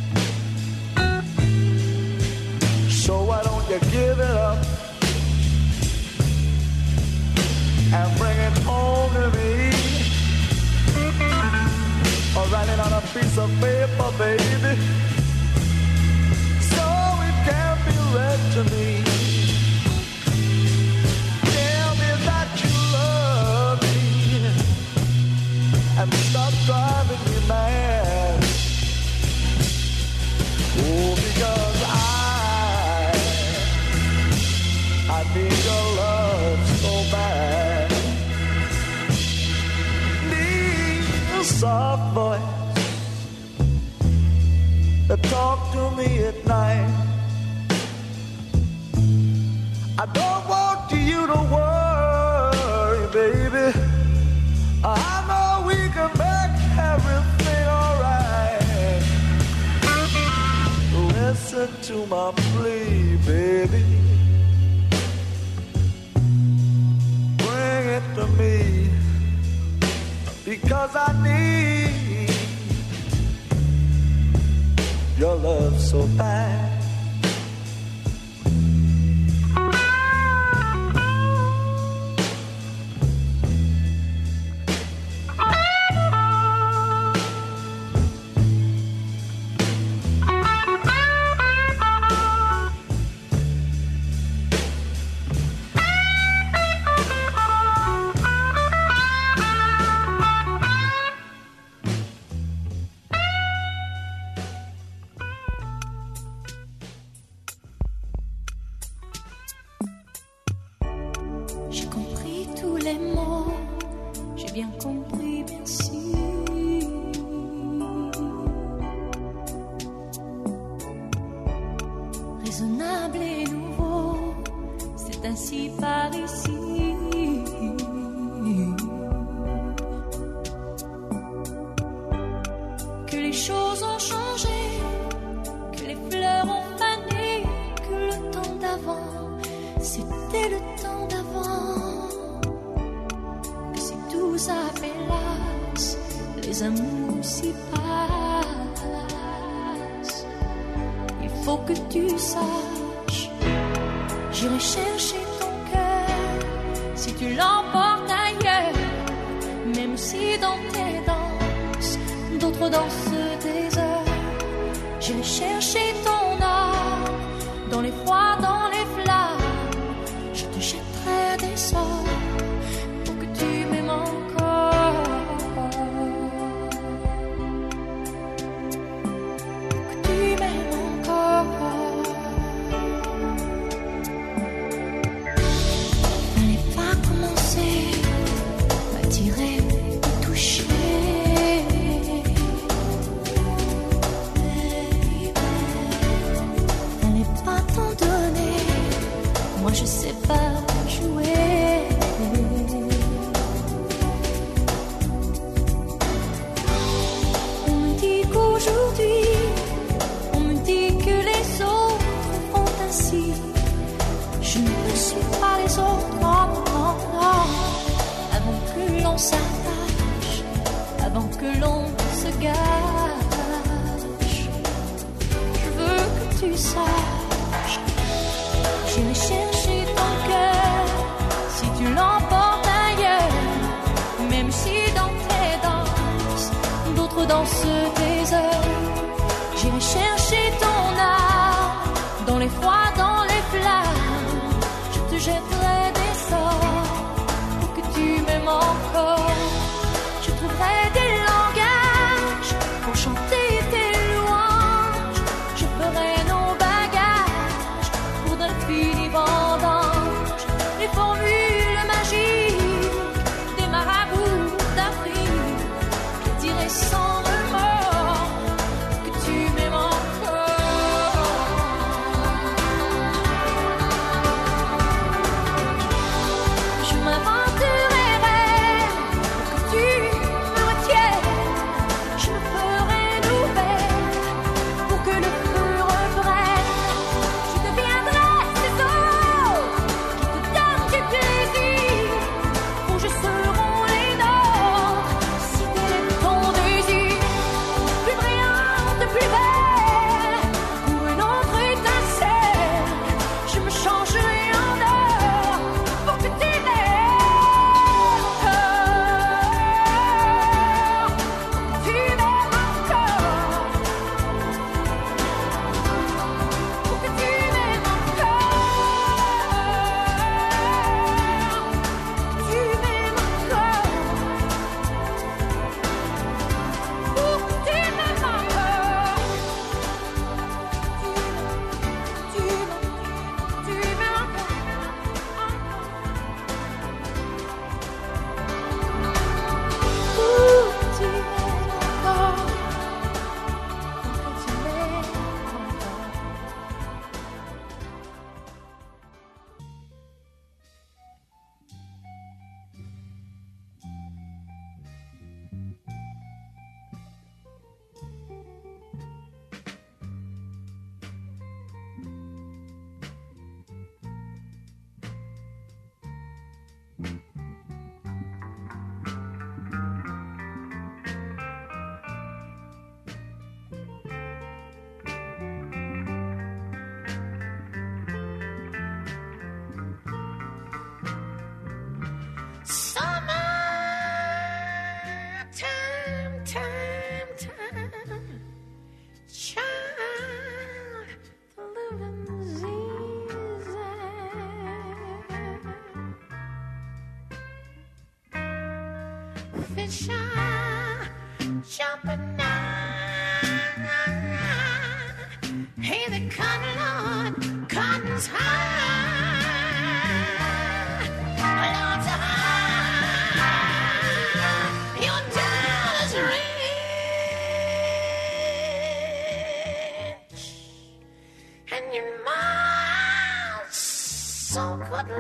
So why don't you give it up and bring it home to me? Or write it on a piece of paper, baby, so it can be read to me. Tell me that you love me and stop driving me mad. Oh, because I, I need your love so bad. Need a soft voice that talk to me at night. I don't want you to worry, baby. I know we can make everything alright. Listen to my plea, baby. Bring it to me, because I need your love so bad. Je trouverai des langages pour chanter tes louanges.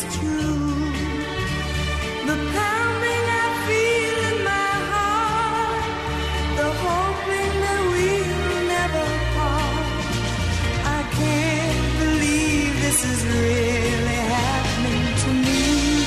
it's true. The pounding I feel in my heart, the hoping that we'll never part. I can't believe this is really happening to me.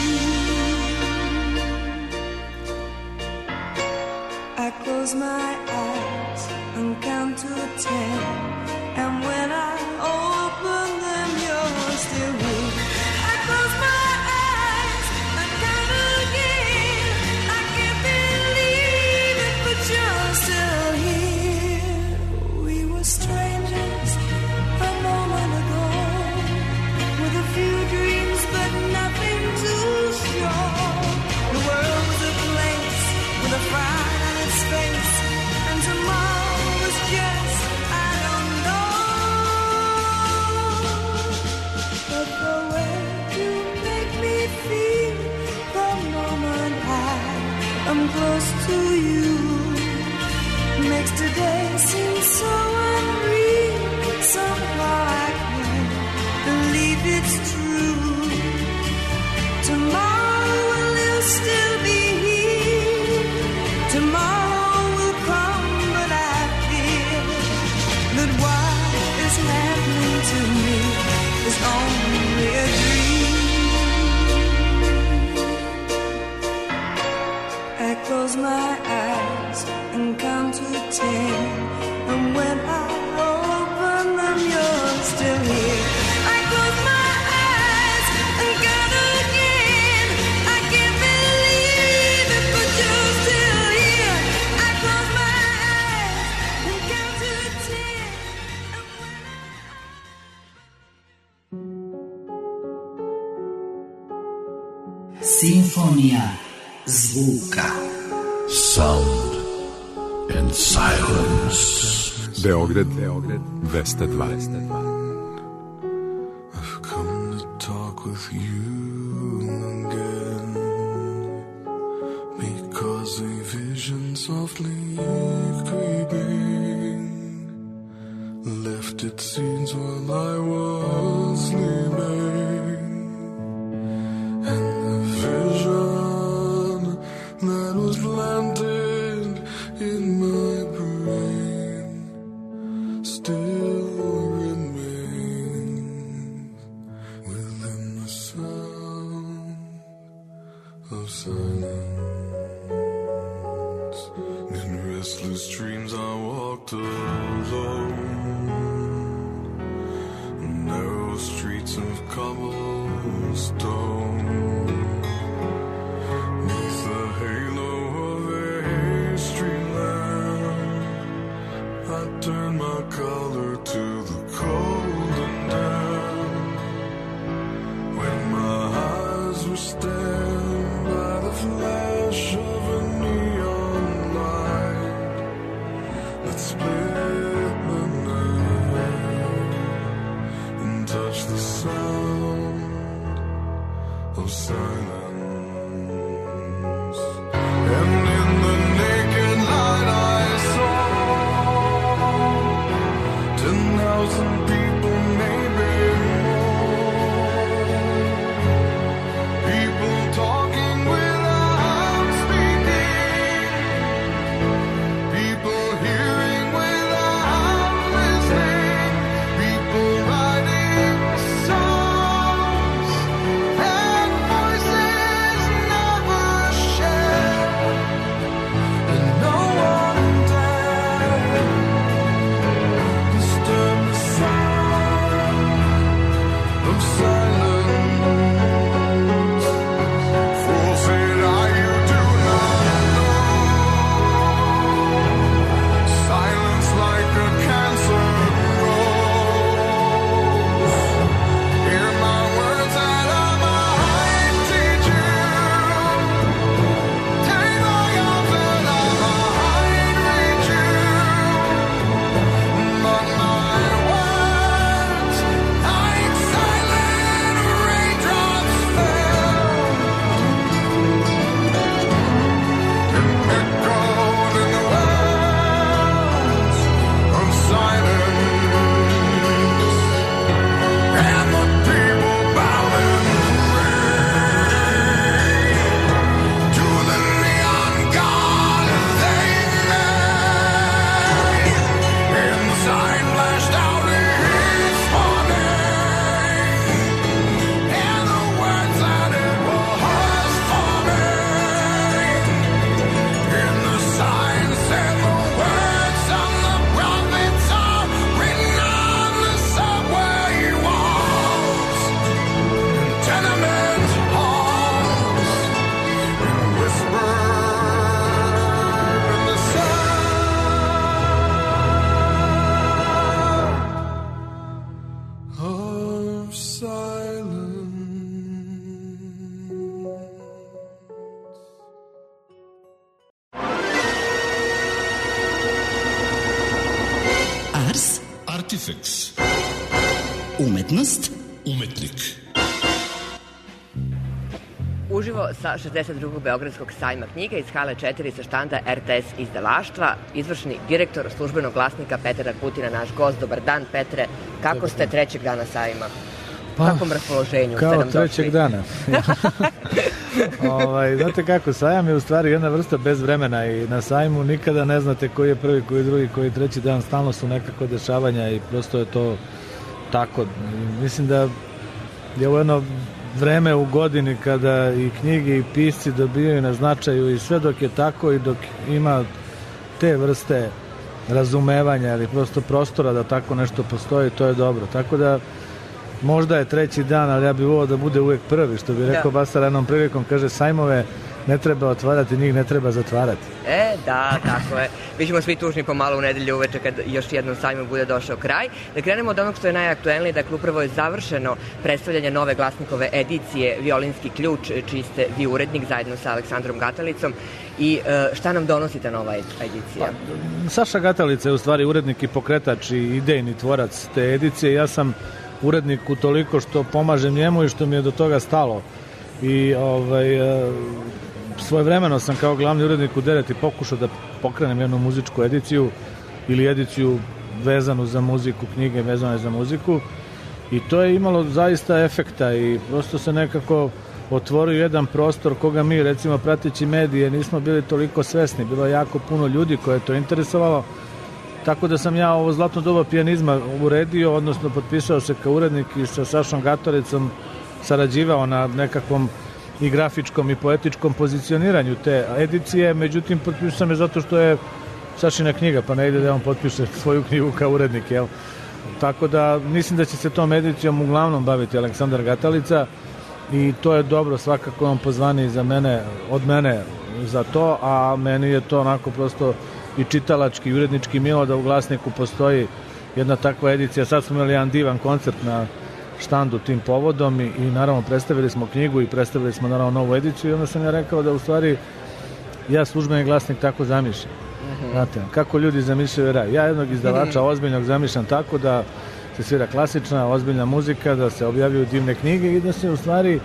I close my eyes and count to ten, and when I open them, you're still here. I close my eyes and count again. I can't believe it, but you're still here. We were strangers a moment ago, with a few dreams but nothing to show. The world was a place with a frown on its face, and tomorrow was just, I don't know. But the way you make me feel the moment I am close to you makes today seem so unreal. Somehow I can't believe it's true. Tomorrow will you still be here? Tomorrow will come, but I fear that what is happening to me is only a dream. I close my eyes and count to ten, and when I open them, you're still here. I close my eyes and count again. I can't believe it, but you're still here. I close my eyes and count to ten, and when I... Simfonija zvuka. Sound and silence. Beograd, Beograd, dvesta dva. I've come to talk with you again, because a vision softly creeping left its seeds while I was sleeping, and the vision that was planted in my brain still remains within the sound of silence. In restless dreams I walked alone, narrow streets of cobblestone, neath the halo of a street lamp. I turned my collar to the cold and damp, when my eyes were stabbed by the flash of a neon light that split the night and touched the sound Artifex. Umetnost. Umetnik. Uživo sa šezdeset drugog Beogradskog sajma knjiga iz hale četiri sa štanda R T S izdavaštva, izvršni direktor službenog glasnika Petar Rakutina, naš gost. Dobar dan, Petre. Kako ste trećeg dana sajma? Pa, kakvom raspoloženju ste kao nam došli? trećeg dana. ovaj, znate kako, sajam je u stvari jedna vrsta bez vremena i na sajmu nikada ne znate koji je prvi, koji je drugi, koji je treći dan, stalno su nekako dešavanja i prosto je to tako. Mislim da je ovo jedno vreme u godini kada i knjige i pisci dobijaju na značaju i sve dok je tako i dok ima te vrste razumevanja ili prosto prostora da tako nešto postoji, to je dobro. Tako da možda je treći dan, ali ja bih volio da bude uvek prvi, što bi rekao Basar jednom prilikom, kaže sajmove ne treba otvarati, njih ne treba zatvarati. E, da, tako je. Mi ćemo svi tužni pomalo u nedelju uveče kad još jednom sajmu bude došao kraj. Da krenemo od onog što je najaktuelnije, dakle upravo je završeno predstavljanje nove glasnikove edicije Violinski ključ, čiji ste vi urednik zajedno sa Aleksandrom Gatalicom. I e, šta nam donosi ta nova edicija? Pa, Saša Gatalica je u stvari urednik i pokretač i idejni tvorac te edicije. Ja sam urednik u toliko što pomažem njemu i što mi je do toga stalo. I ovaj, svojevremeno sam kao glavni urednik u Dereti pokušao da pokrenem jednu muzičku ediciju ili ediciju vezanu za muziku, knjige vezane za muziku i to je imalo zaista efekta i prosto se nekako otvorio jedan prostor koga mi, recimo prateći medije, nismo bili toliko svesni. Bilo je jako puno ljudi koje je to interesovalo, tako da sam ja ovo zlatno doba pijanizma uredio, odnosno potpisao se kao urednik i sa Sašom Gatalicom sarađivao na nekakvom i grafičkom i poetičkom pozicioniranju te edicije, međutim potpisao sam je zato što je Sašina knjiga, pa ne ide da on potpiše svoju knjigu kao urednik, jel? Tako da mislim da će se tom edicijom uglavnom baviti Aleksandar Gatalica i to je dobro, svakako on pozvani za mene, od mene za to, a meni je to onako prosto i čitalački i urednički milo da u Glasniku postoji jedna takva edicija. Sad smo imali jedan divan koncert na štandu tim povodom i, i naravno predstavili smo knjigu i predstavili smo naravno novu ediciju i onda sam ja rekao da u stvari ja službeni glasnik tako zamišljam. Mm-hmm. Znate, kako ljudi zamišljaju raj. Ja jednog izdavača mm-hmm. ozbiljnog zamišljam tako da se svira klasična, ozbiljna muzika, da se objavljuju divne knjige i da se u stvari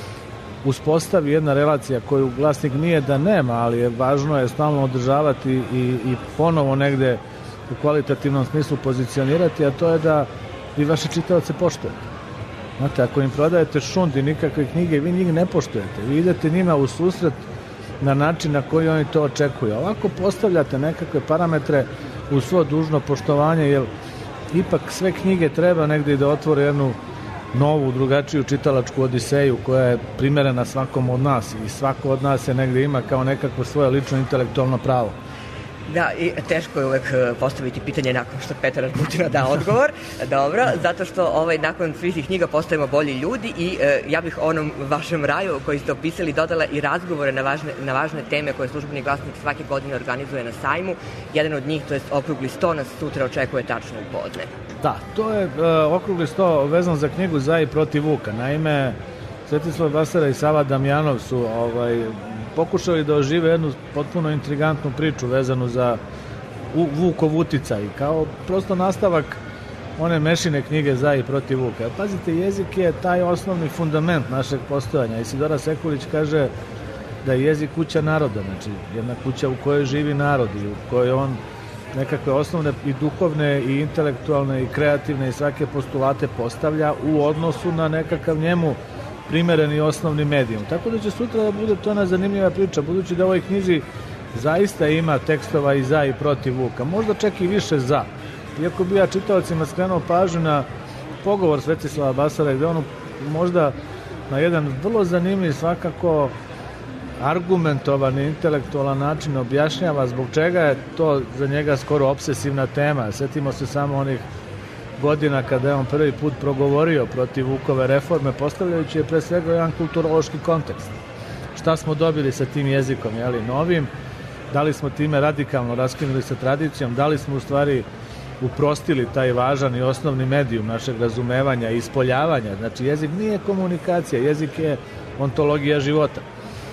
uspostavi jedna relacija koju glasnik nije da nema, ali je važno je stalno održavati i, i ponovo negde u kvalitativnom smislu pozicionirati, a to je da vi vaše čitaoce poštujete. Znate, ako im prodajete šund i nikakve knjige, vi njih ne poštujete. Vi idete njima u susret na način na koji oni to očekuju. Ovako postavljate nekakve parametre u svo dužno poštovanje, jer ipak sve knjige treba negde i da otvore jednu novu, drugačiju čitalačku odiseju koja je primerena svakom od nas i svako od nas je negde ima kao nekakvo svoje lično intelektualno pravo. Da, i teško je uvek postaviti pitanje nakon što Petar Rakutina da odgovor. Dobro, zato što ovaj, nakon svih tih knjiga postajemo bolji ljudi i e, ja bih onom vašem raju koji ste opisali dodala i razgovore na važne, na važne teme koje službeni glasnik svake godine organizuje na sajmu. Jedan od njih, to je okrugli sto, nas sutra očekuje tačno u podne. Da, to je e, okrugli sto vezan za knjigu Za i protiv Vuka. Naime, Svetislav Basara i Sava Damjanov su ovaj, pokušali da ožive jednu potpuno intrigantnu priču vezanu za Vukov uticaj, kao prosto nastavak one mešine knjige Za i protiv Vuka. Pazite, jezik je taj osnovni fundament našeg postojanja. Isidora Sekulić kaže da je jezik kuća naroda, znači jedna kuća u kojoj živi narod i u kojoj on nekakve osnovne i duhovne i intelektualne i kreativne i svake postulate postavlja u odnosu na nekakav njemu primereni osnovni medijum. Tako da će sutra da bude to jedna zanimljiva priča, budući da u ovoj knjizi zaista ima tekstova i za i protiv Vuka. Možda čak i više za. Iako bi ja čitaocima skrenuo pažnju na pogovor Svetislava Basara gde on možda na jedan vrlo zanimljiv, svakako argumentovan i intelektualan način objašnjava zbog čega je to za njega skoro obsesivna tema. Sjetimo se samo onih godina kada je on prvi put progovorio protiv Vukove reforme, postavljajući je pre svega jedan kulturološki kontekst. Šta smo dobili sa tim jezikom, jeli, novim? Da li smo time radikalno raskinuli sa tradicijom? Da li smo u stvari uprostili taj važan i osnovni medijum našeg razumevanja i ispoljavanja? Znači, jezik nije komunikacija, jezik je ontologija života.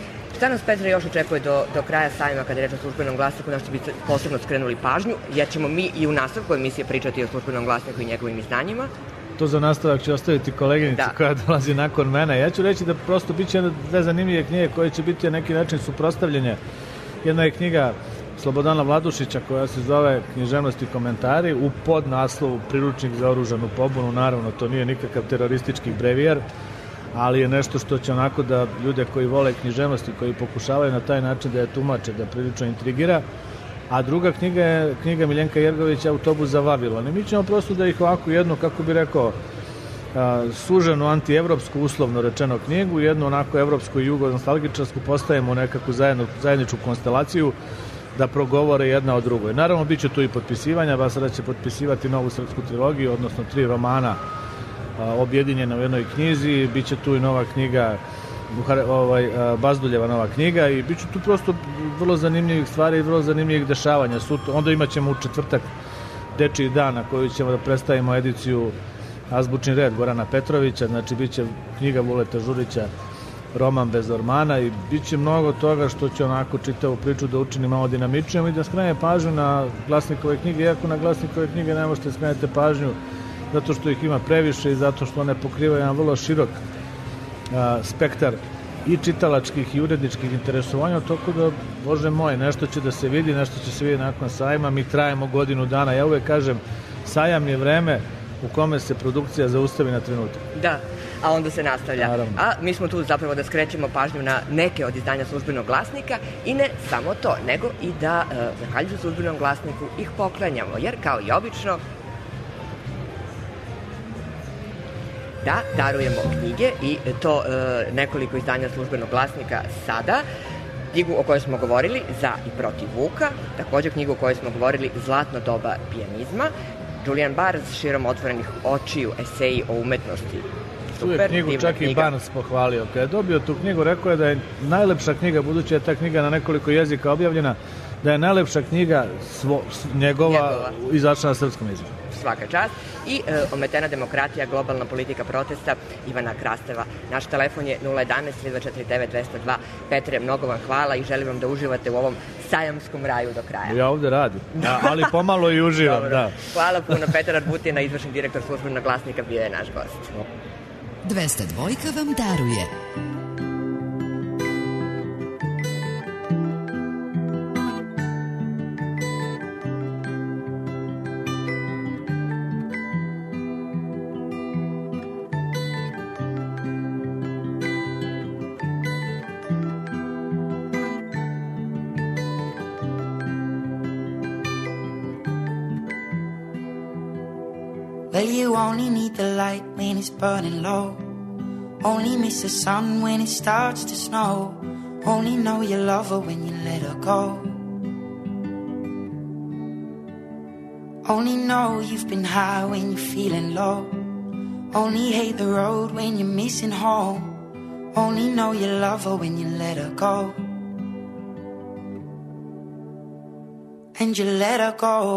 Šta nas, Petra, još očekuje do, do kraja sajma kada je reč o službenom glasniku, na što bi posebno skrenuli pažnju, jer ćemo mi i u nastavku emisije pričati o službenom glasniku i njegovim izdanjima. To za nastavak će ostaviti koleginica da. koja dolazi nakon mene. Ja ću reći da prosto bit će dve zanimljive knjige koje će biti na neki način suprotstavljanje. Jedna je knjiga Slobodana Vladušića koja se zove Književnost i komentari u podnaslovu Priručnik za oružanu pobunu. Naravno, to nije nikakav teroristički brevijer, ali je nešto što će onako da ljude koji vole književnost i koji pokušavaju na taj način da je tumače, da prilično intrigira. A druga knjiga je knjiga Miljenka Jergovića Autobus za Vavilon. I mi ćemo prosto da ih ovako jednu, kako bi rekao, suženu antievropsku, uslovno rečeno knjigu, jednu onako evropsku i jugo-nostalgičarsku postavimo u nekakvu zajedno, zajedničku konstelaciju da progovore jedna o drugoj. Naravno, bit će tu i potpisivanja, Basara će potpisivati novu srpsku trilogiju, odnosno tri romana objedinjena u jednoj knjizi, bit će tu i nova knjiga, ovaj, Bazduljeva nova knjiga i bit će tu prosto vrlo zanimljivih stvari i vrlo zanimljivih dešavanja. Onda imat ćemo u četvrtak Dečiji dan na koju ćemo da predstavimo ediciju Azbučni red Gorana Petrovića, znači bit će knjiga Vuleta Žurića Roman bez ormana i bit će mnogo toga što će onako čitavu priču da učini malo dinamičnijom i da skrene pažnju na glasnikove knjige, iako na glasnikove knjige ne možete skrenete pažnju zato što ih ima previše i zato što one pokrivaju jedan vrlo širok a, spektar i čitalačkih i uredničkih interesovanja, tako da, Bože moj, nešto će da se vidi, nešto će se vidi nakon sajma, mi trajemo godinu dana, ja uvek kažem, sajam je vreme u kome se produkcija zaustavi na trenutak. Da, a onda se nastavlja. Naravno. A mi smo tu zapravo da skrećemo pažnju na neke od izdanja Službenog glasnika i ne samo to, nego i da, e, zahvaljujući Službenom glasniku, ih poklanjamo, jer kao i obično, da darujemo knjige i to e, nekoliko izdanja Službenog glasnika sada, knjigu o kojoj smo govorili Za i protiv Vuka, također knjigu o kojoj smo govorili Zlatno doba pijanizma, Julian Barnes, Širom otvorenih očiju, eseji o umetnosti. Tu je knjigu čak knjiga. I Barnes pohvalio. Kada je dobio tu knjigu, rekao je da je najlepša knjiga, budući je ta knjiga na nekoliko jezika objavljena, da je najlepša knjiga svo, njegova, njegova. izašla na srpskom jeziku. Svaka čast. I e, Ometena demokratija, globalna politika protesta, Ivana Krasteva. Naš telefon je nula jedanaest tri dva četiri devet dva zero dva. Petre, mnogo vam hvala i želim vam da uživate u ovom sajamskom raju do kraja. Ja ovde radim, ja, ali pomalo i uživam. Da. Hvala puno. Petar Arbutina, izvršni direktor Službenog glasnika, bio je naš gost. dvesta dva vam daruje. Well, you only need the light when it's burning low. Only miss the sun when it starts to snow. Only know you love her when you let her go. Only know you've been high when you're feeling low. Only hate the road when you're missing home. Only know you love her when you let her go. And you let her go.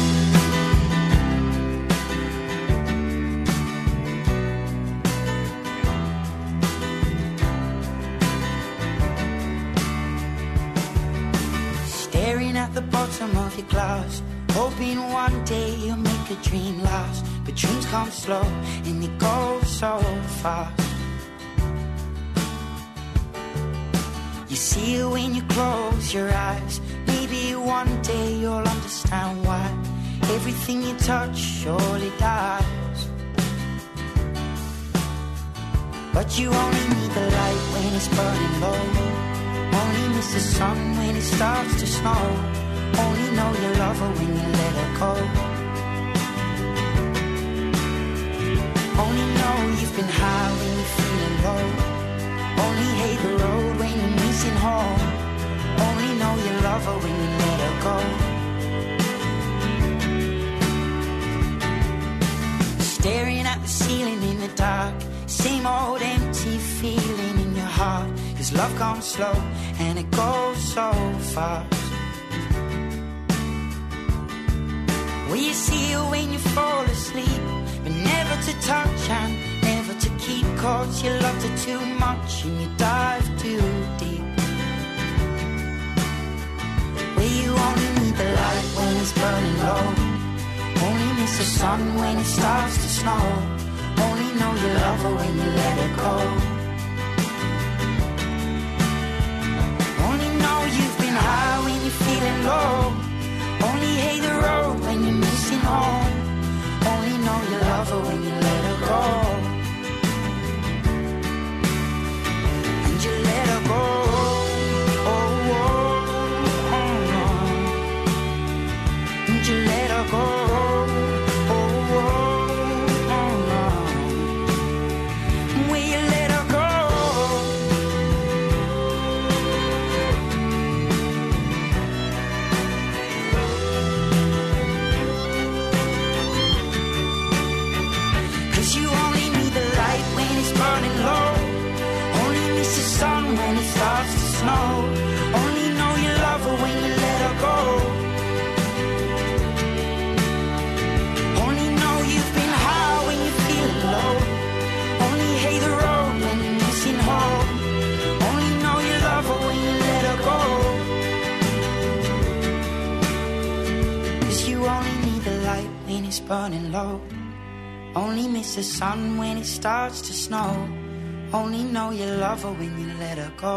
At the bottom of your glass, hoping one day you'll make a dream last. But dreams come slow and they go so fast. You see it when you close your eyes. Maybe one day you'll understand why everything you touch surely dies. But you only need the light when it's burning low. Only miss the sun when it starts to snow. Only know you love her when you let her go. Only know you've been high when you're feeling low. Only hate the road when you're missing home. Only know you love her when you let her go. Staring at the ceiling in the dark. Same old empty feeling in your heart. Cause love comes slow and it goes so fast. Will you see her when you fall asleep? But never to touch and never to keep. Cause you loved her too much and you dive too deep. where you only need the light when it's burning low. Only miss the sun when it starts to snow. Only know you love her when you let her go. Only know you've been high when you're feeling low. Only hate the road when you're missing home. Only know you love her when you let her go. And you let her go. Oh, oh, oh, oh. And you let her go. Snow. Only know you love her when you let her go. Only know you've been high when you're feeling low. Only hate the road when you're missing home. Only know you love her when you let her go. 'Cause you only need the light when it's burning low. Only miss the sun when it starts to snow. Only know you love her when you let her go.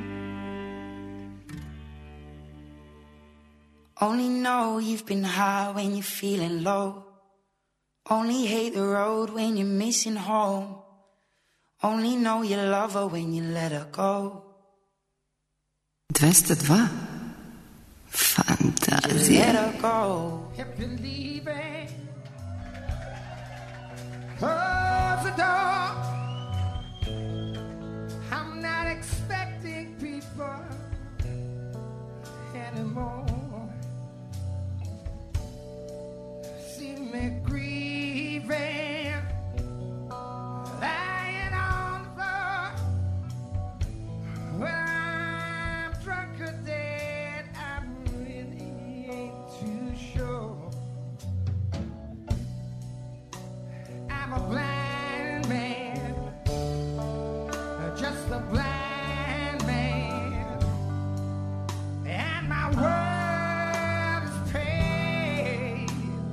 Only know you've been high when you're feeling low. Only hate the road when you're missing home. Only know you love her when you let her go. dvesta dva Fantazija. Let her go. If you're leaving, close the door. I'm not expecting people anymore. See me grieving, lying on the floor, where I'm drunk or dead, I'm really ain't too sure. I'm a blind man, just a blind man, and my world is pain.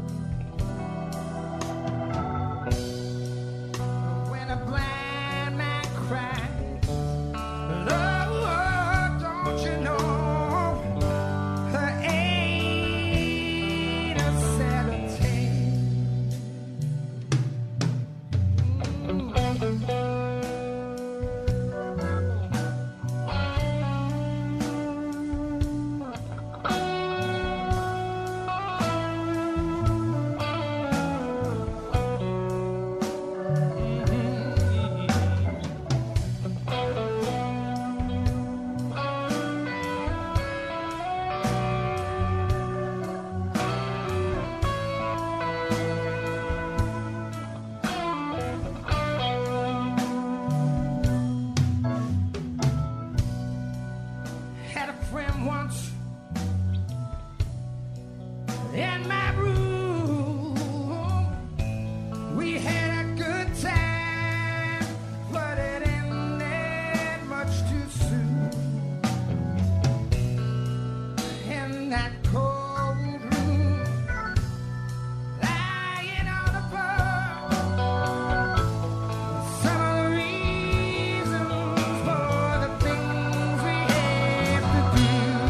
When a blind man cries, Lord, don't you know there ain't a seventeen. Had a friend once in my room. We had a good time, but it ended much too soon. In that cold room, lying on the floor, some of the reasons for the things we have to do.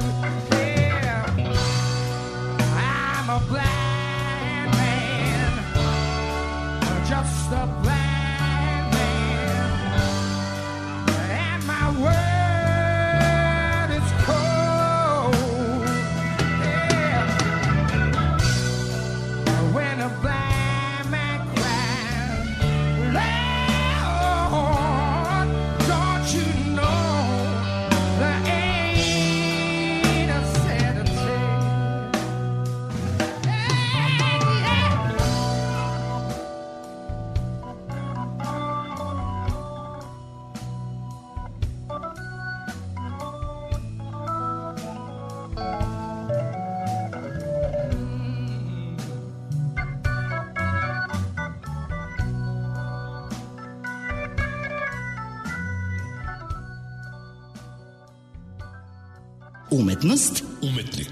Yeah, I'm a blind man, just a blind man, and my world is cold. Umetnost. Umetnik.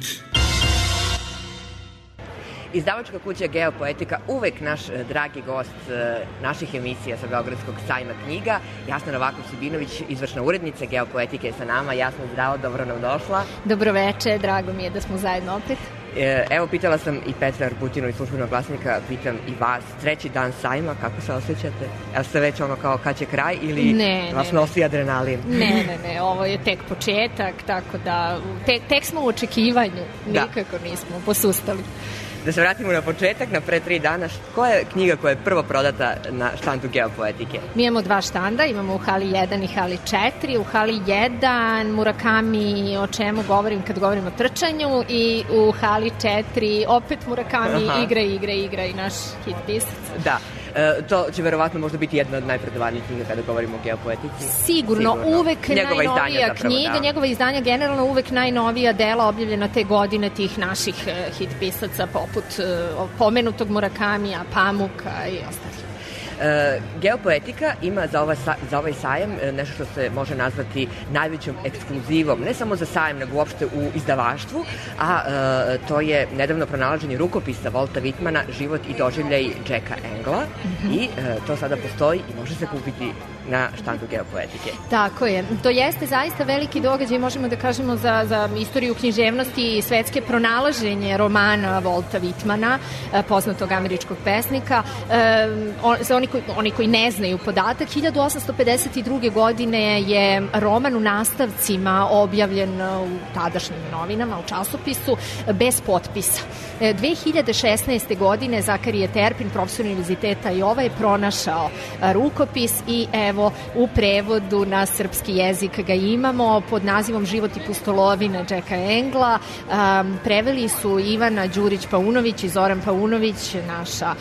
Izdavačka kuća Geopoetika, uvek naš eh, dragi gost eh, naših emisija sa Beogradskog sajma knjiga. Jasna Novaković-Sibinović, izvršna urednica Geopoetike je sa nama. Jasna, zdravo, dobro nam došla. Dobro veče, drago mi je da smo zajedno opet. E, evo, pitala sam i Petra Arbutinu iz Službenog glasnika, pitam i vas, treći dan sajma, kako se osjećate? Jel ste već ono kao kad će kraj ili ne, vas ne, nosi adrenalin? Ne, ne, ne, ovo je tek početak, tako da tek, tek smo u očekivanju, nikako da. nismo posustali. Da se vratimo na početak, na pre tri dana, koja je knjiga koja je prvo prodata na štandu Geopoetike? Mi imamo dva štanda, imamo u hali jedan i hali četiri. U hali jedan Murakami, o čemu govorim kad govorim o trčanju, i u hali četiri opet Murakami, Aha. igra, igra, igra i naš hit pisac. Da. E, to će verovatno možda biti jedna od najprodavanijih knjiga kada govorimo o Geopoetici. Sigurno, Sigurno. uvek njegova najnovija zapravo, knjiga, da. njegova izdanja generalno uvek najnovija dela objavljena te godine tih naših uh, hit pisaca poput uh, pomenutog Murakamija, Pamuka i ostalih. E, Geopoetika ima za ovaj, za ovaj sajam nešto što se može nazvati najvećom ekskluzivom, ne samo za sajam, nego uopšte u izdavaštvu, a e, to je nedavno pronalaženje rukopisa Volta Whitmana, Život i doživljaj Jacka Engla, mm-hmm. i e, to sada postoji i može se kupiti na štandu Geopoetike. Tako je. To jeste zaista veliki događaj, možemo da kažemo, za, za istoriju književnosti i svetske pronalaženje romana Volta Whitmana, poznatog američkog pesnika. E, on, za oni koji, oni koji ne znaju podatak, hiljadu osamsto pedeset druge. godine je roman u nastavcima objavljen u tadašnjim novinama, u časopisu, bez potpisa. E, dve hiljade šesnaeste. godine Zakarije Terpin, profesor univerziteta Jova, je pronašao rukopis i evo, u prevodu na srpski jezik ga imamo pod nazivom Život i pustolovina Jacka Engla. Um, preveli su Ivana Đurić-Paunović i Zoran Paunović, naša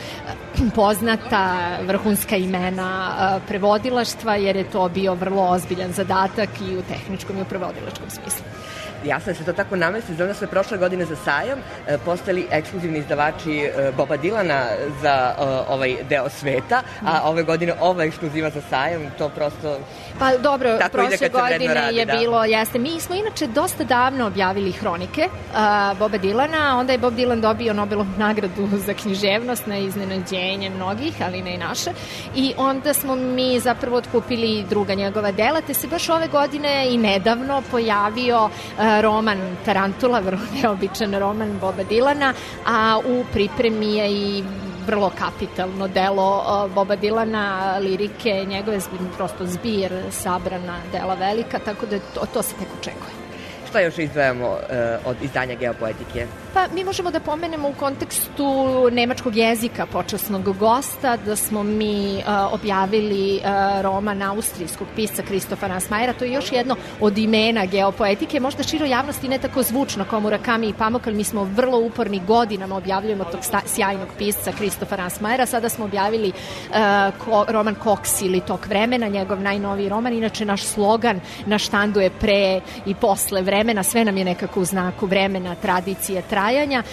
poznata vrhunska imena uh, prevodilaštva, jer je to bio vrlo ozbiljan zadatak i u tehničkom i u prevodilačkom smislu. Jasno da se to tako namesti, znam da su prošle godine za sajam e, postali ekskluzivni izdavači e, Boba Dilana za e, ovaj deo sveta, a ove godine ova ekskluziva za sajam, to prosto... Pa dobro, prošle godine radi, je da. bilo, jeste, mi smo inače dosta davno objavili hronike uh, Boba Dilana, onda je Bob Dylan dobio Nobelovu nagradu za književnost na iznenađenje mnogih, ali ne i naše, i onda smo mi zapravo otkupili druga njegova dela, te se baš ove godine i nedavno pojavio uh, roman Tarantula, vrlo neobičan roman Boba Dylana, a u pripremi je i vrlo kapitalno delo Boba Dylana, lirike, njegove prosto zbir, sabrana dela velika, tako da to, to se tek očekuje. Šta još izdvajamo uh, od izdanja Geopoetike? Pa mi možemo da pomenemo u kontekstu nemačkog jezika počasnog gosta da smo mi uh, objavili uh, roman austrijskog pisca Kristofera Asmajera. To je još jedno od imena Geopoetike, možda široj javnosti ne tako zvučno kao Murakami i Pamuk, ali mi smo vrlo uporni, godinama objavljujemo tog sta, sjajnog pisca Kristofera Asmajera. Sada smo objavili uh, ko, roman Koks ili Tok vremena, njegov najnoviji roman. Inače, naš slogan na štandu je pre i posle vremena, sve nam je nekako u znaku vremena, tradicije, trajanja.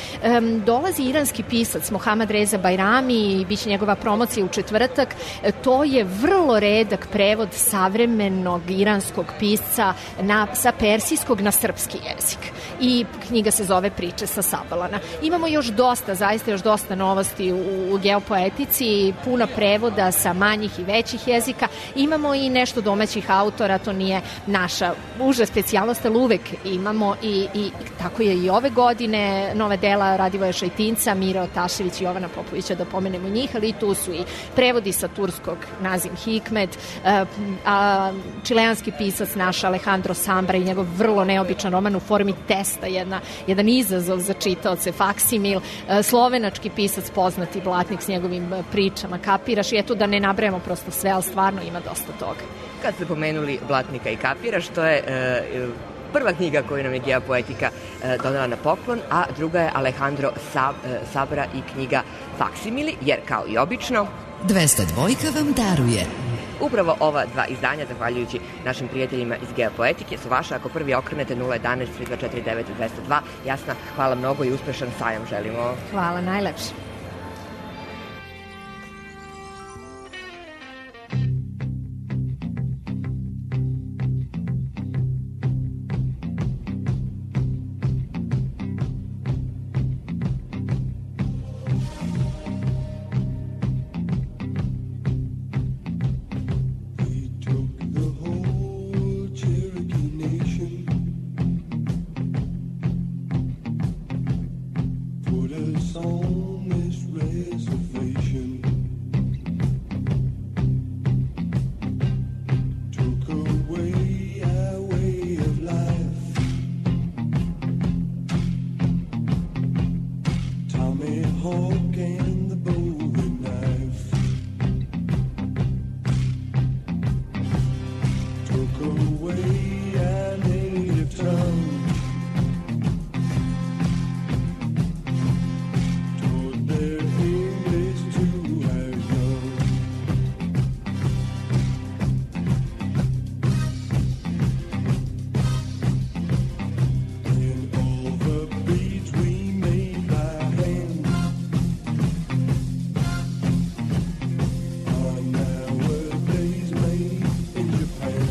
Um, dolazi iranski pisac Mohammad Reza Bajrami i bit će njegova promocija u četvrtak. E, to je vrlo redak prevod savremenog iranskog pisca na, sa persijskog na srpski jezik. I knjiga se zove Priče sa Sabalana. Imamo još dosta, zaista još dosta novosti u, u Geopoetici, puno prevoda sa manjih i većih jezika. Imamo i nešto domaćih autora, to nije naša uža specijalnost, ali uvek imamo i, i tako je i ove godine nove dela Radivoja Šajtinca, Mira Otašević i Jovana Popovića, da pomenemo njih, ali tu su i prevodi sa turskog Nazim Hikmet, a, a, čileanski pisac naš Alejandro Sambra i njegov vrlo neobičan roman u formi testa, jedna, jedan izazov za čitaoce, Faksimil, a, slovenački pisac, poznati Blatnik s njegovim pričama, Kapiraš, i eto da ne nabrajamo prosto sve, ali stvarno ima dosta toga. Kad ste pomenuli Blatnika i Kapiraš, to je e, prva knjiga koju nam je Geopoetika e, donela na poklon, a druga je Alejandro Sab, e, Sabra i knjiga Faksimili, jer kao i obično dvesta dva vam daruje. Upravo ova dva izdanja, zahvaljujući našim prijateljima iz Geopoetike, su vaša. Ako prvi okrenete nula jedan tri dva četiri devet dvesta dva. Jasna, hvala mnogo i uspešan sajam želimo. Hvala, najlepše. fork and the bowie knife. Took away our native tongue. Taught their English to our young. And all the beads we made by hand are nowadays made in Japan.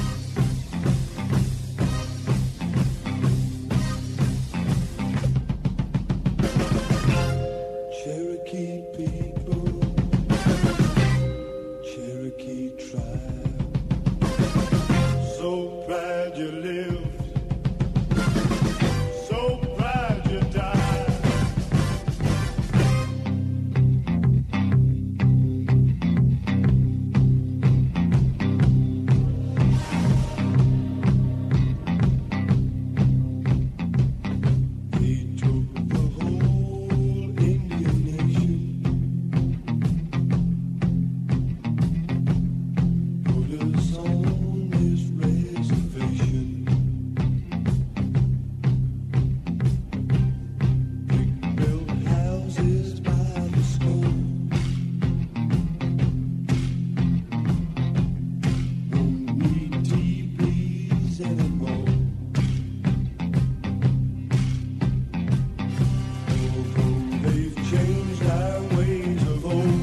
Cherokee people, Cherokee tribe, so proud you lived, so proud you died. He took the whole Indian nation, put us on this reservation. Brick-built houses by the score. Don't need teepees anymore. Although they've changed our ways of old,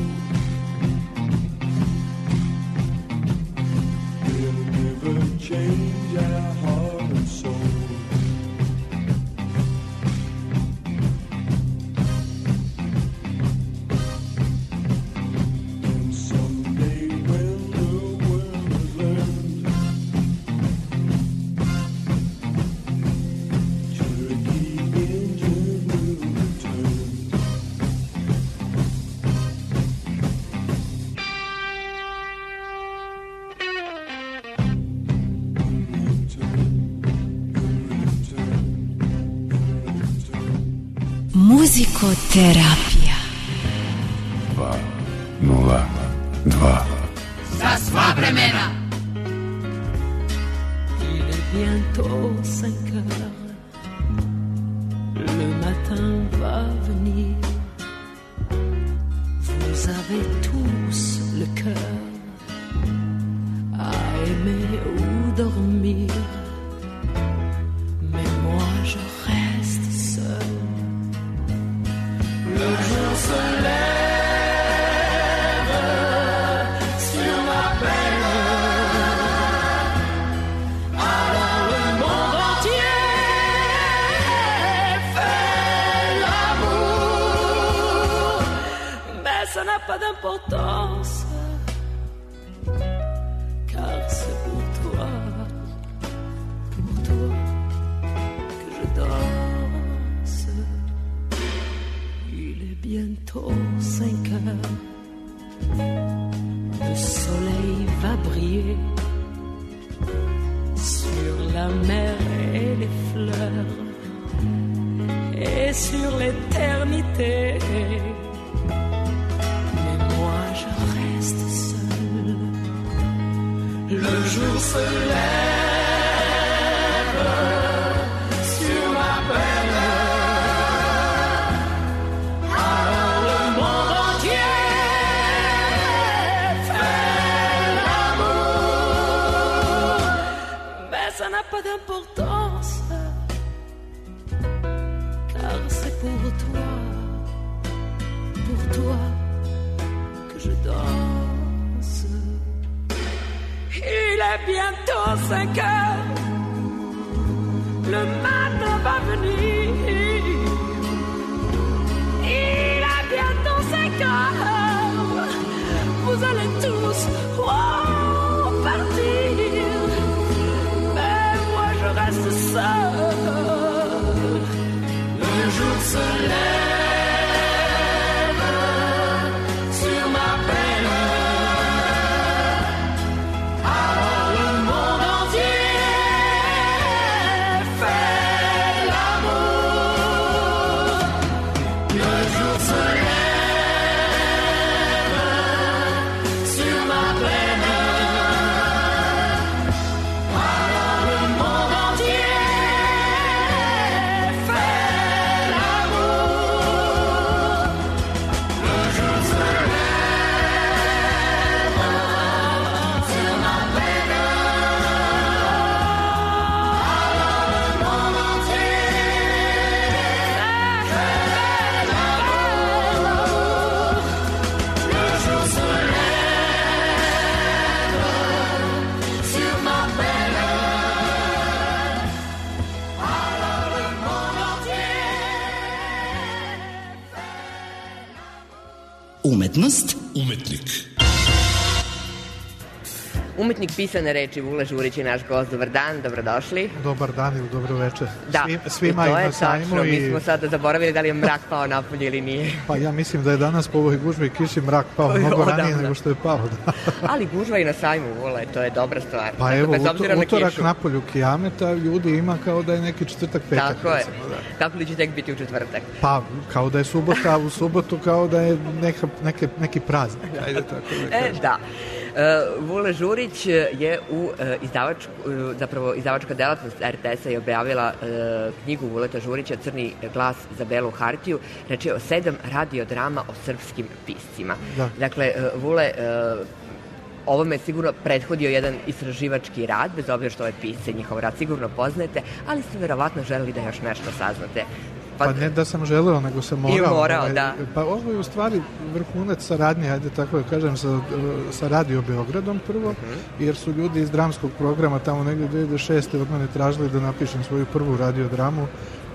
they'll never change our heart and soul. And someday when the world has learned, Cherokee Indian will return. Muzikoterapija. dva nula dva. Za sva vremena. Il est bientôt cinq heures. Le matin va venir. Vous avez tous le cœur à aimer ou dormir. Mais moi je reste seul. Le jour se lève sur ma peine. Alors le monde entier fait l'amour. Mais ça n'a pas d'importance, car c'est pour toi, pour toi que je danse. Il est bientôt cinq heures. Le soleil va briller sur la mer et les fleurs et sur l'éternité. Mais moi je reste seul. Le jour se lève sur ma peine. Alors le monde entier fait l'amour. Mais ça n'a pas d'importance, car c'est pour toi, pour toi que je danse. Il est bientôt cinq heures. Le matin va venir. Il est bientôt cinq heures. Vous allez tous oh, partir. Mais moi je reste seul. Le jour se lève sur ma peine. Alors le monde entier fait l'amour. Le jour se Umetnost. Umetnik. Umetnik pisane reči Vule Žurić je naš gost. Dobar dan, dobrodošli. Dobar dan ili dobro večer. Da, Svim, svima i to i je na sajmu. tačno. I... Mi smo sada zaboravili da li je mrak pao napolje ili nije. Pa ja mislim da je danas po ovoj gužvi kiši mrak pao mnogo ranije nego što je pao. Da. Ali gužva i na sajmu, Vule, to je dobra stvar. Pa dakle, evo, bez obzira na utorak kišu. napolju kijameta ljudi ima kao da je neki četvrtak petak. Tako je. Recimo, da. Kako li će tek biti u četvrtak? Pa kao da je subota, a u subotu kao da je neka, neke, neki praznik. Ajde tako da E, da. Uh, Vule Žurić je u uh, izdavač, uh, zapravo izdavačka delatnost er te es-a je objavila uh, knjigu Vuleta Žurića Crni glas za belu hartiju. Znači o sedam radiodrama o srpskim piscima. Da. Dakle, uh, Vule, uh, ovome je sigurno prethodio jedan istraživački rad, bez obzira što ove pisce njihov rad sigurno poznajete, ali ste verovatno želeli da još nešto saznate. Pa, pa ne da sam želeo, nego sam morao. I morao, ovaj, da. Pa ovo je u stvari vrhunac saradnje, ajde tako da kažem, sa, sa Radio Beogradom prvo, uh-huh. jer su ljudi iz dramskog programa tamo negde dve hiljade šeste od mene tražili da napišem svoju prvu radiodramu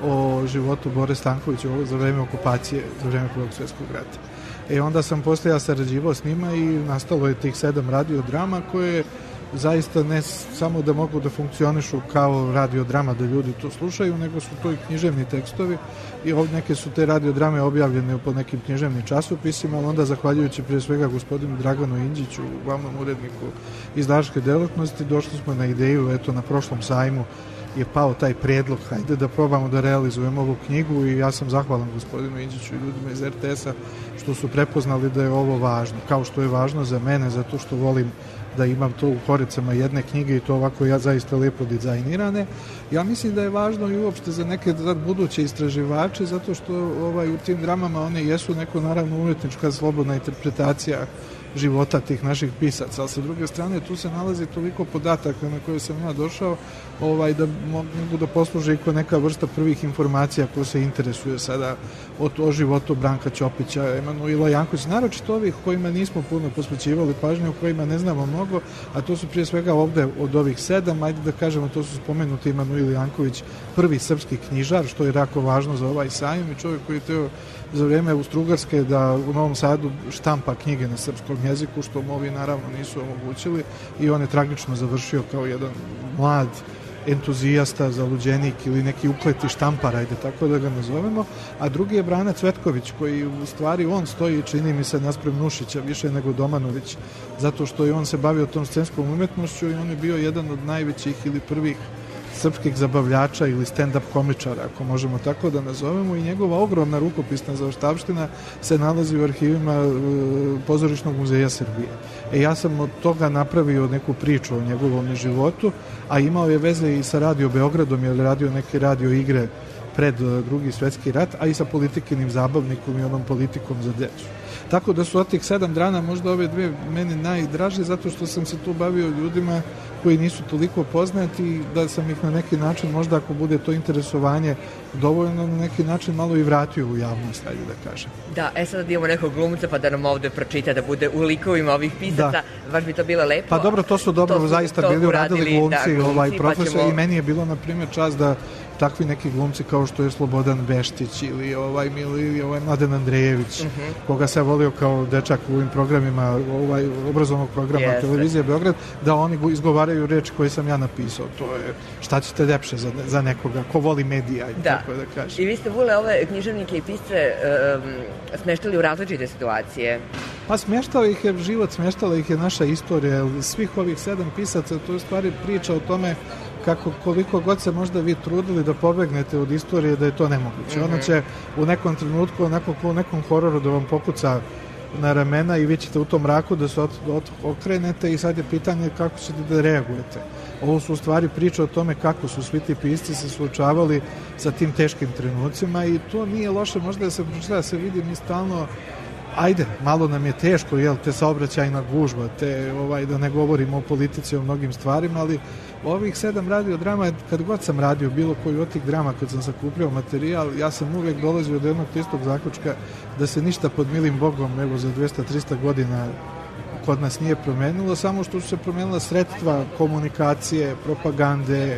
o životu Bore Stankovića za vreme okupacije, za vreme Prvog svjetskog rata. E onda sam posle ja sarađivao s njima i nastalo je tih sedam radiodrama koje zaista ne samo da mogu da funkcionišu kao radiodrama da ljudi to slušaju, nego su to i književni tekstovi i ovdje neke su te radiodrame objavljene po nekim književnim časopisima, ali onda zahvaljujući prije svega gospodinu Draganu Indžiću, glavnom uredniku izdavačke delatnosti, došli smo na ideju, eto na prošlom sajmu je pao taj prijedlog, hajde da probamo da realizujemo ovu knjigu i ja sam zahvalan gospodinu Indžiću i ljudima iz er te es-a što su prepoznali da je ovo važno, kao što je važno za mene, zato što volim da imam to u koricama jedne knjige i to ovako ja zaista lepo dizajnirane. Ja mislim da je važno i uopšte za neke buduće istraživače, zato što ovaj, u tim dramama one jesu neko naravno umetnička slobodna interpretacija života tih naših pisaca, ali sa druge strane tu se nalazi toliko podataka na koje sam ja došao ovaj, da mogu da posluže i kao neka vrsta prvih informacija ko se interesuje sada o, o životu Branka Ćopića, Emanuila Jankovića, naročito ovih kojima nismo puno posvećivali pažnju, o kojima ne znamo mnogo, a to su prije svega ovde od ovih sedam, ajde da kažemo, to su spomenuti Emanuil Janković, prvi srpski knjižar, što je jako važno za ovaj sajam i čovjek koji je teo za vrijeme Austrougarske da u Novom Sadu štampa knjige na srpskom jeziku, što mu ovi naravno nisu omogućili i on je tragično završio kao jedan mlad entuzijasta, zaluđenik ili neki ukleti štampar, ajde tako da ga nazovemo, a drugi je Brana Cvetković koji u stvari on stoji, čini mi se, naspram Nušića više nego Domanović, zato što je on se bavio tom scenskom umetnošću i on je bio jedan od najvećih ili prvih srpskih zabavljača ili stand-up komičara, ako možemo tako da nazovemo, i njegova ogromna rukopisna zaoštavština se nalazi u arhivima e, Pozorišnog muzeja Srbije. E ja sam od toga napravio neku priču o njegovom životu, a imao je veze i sa Radio Beogradom, jer radio neke radio igre pred drugi svjetski rat, a i sa Politikinim zabavnikom i onom Politikom za decu. Tako da su od tih sedam drana možda ove dve meni najdraže, zato što sam se tu bavio ljudima koji nisu toliko poznati, da sam ih na neki način, možda ako bude to interesovanje dovoljno, na neki način malo i vratio u javnost, ajde da kažem. Da, e sada da imamo nekog glumca pa da nam ovde pročita, da bude u likovima ovih pisaca, da. Baš bi to bilo lepo. Pa dobro, to su dobro, to su, zaista to bili uradili glumci, da, glumci ovaj profesor, pa ćemo... i meni je bilo, na primjer, čast da takvi neki glumci kao što je Slobodan Beštić ili ovaj ili ovaj Mladen Andrejević, uh-huh. koga se volio kao dečak u ovim programima, ovaj obrazovnog programa yes. televizije Beograd, da oni izgovaraju reči koje sam ja napisao. To je šta ćete ljepše za, za nekoga ko voli medija i da. Tako da kaže. I vi ste Vule ove književnike i pisce um, smeštali u različite situacije. Pa smještao ih je život, smještala ih je naša istorija. Svih ovih sedam pisaca, to je stvari priča o tome kako koliko god se možda vi trudili da pobegnete od istorije, da je to nemoguće. Mm-hmm. Ona će u nekom trenutku, onako u nekom hororu da vam pokuca na ramena i vi ćete u tom mraku da se od, od, okrenete i sad je pitanje kako ćete da reagujete. Ovo su u stvari priče o tome kako su svi ti pisci se suočavali sa tim teškim trenucima i to nije loše možda da se pročita, da se vidi mi stalno ajde, malo nam je teško, jel, te saobraćajna gužba, te, ovaj, da ne govorimo o politici, o mnogim stvarima, ali ovih sedam radiodrama, kad god sam radio bilo koji od tih drama, kad sam sakupljao materijal, ja sam uvijek dolazio do jednog istog zaključka da se ništa pod milim Bogom, evo za dvesta trista godina kod nas nije promenilo, samo što su se promenila sredstva komunikacije, propagande,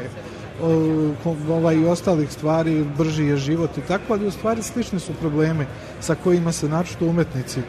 ovaj, i ostalih stvari, brži je život i tako, ali u stvari slični su problemi sa kojima se naročito umetnici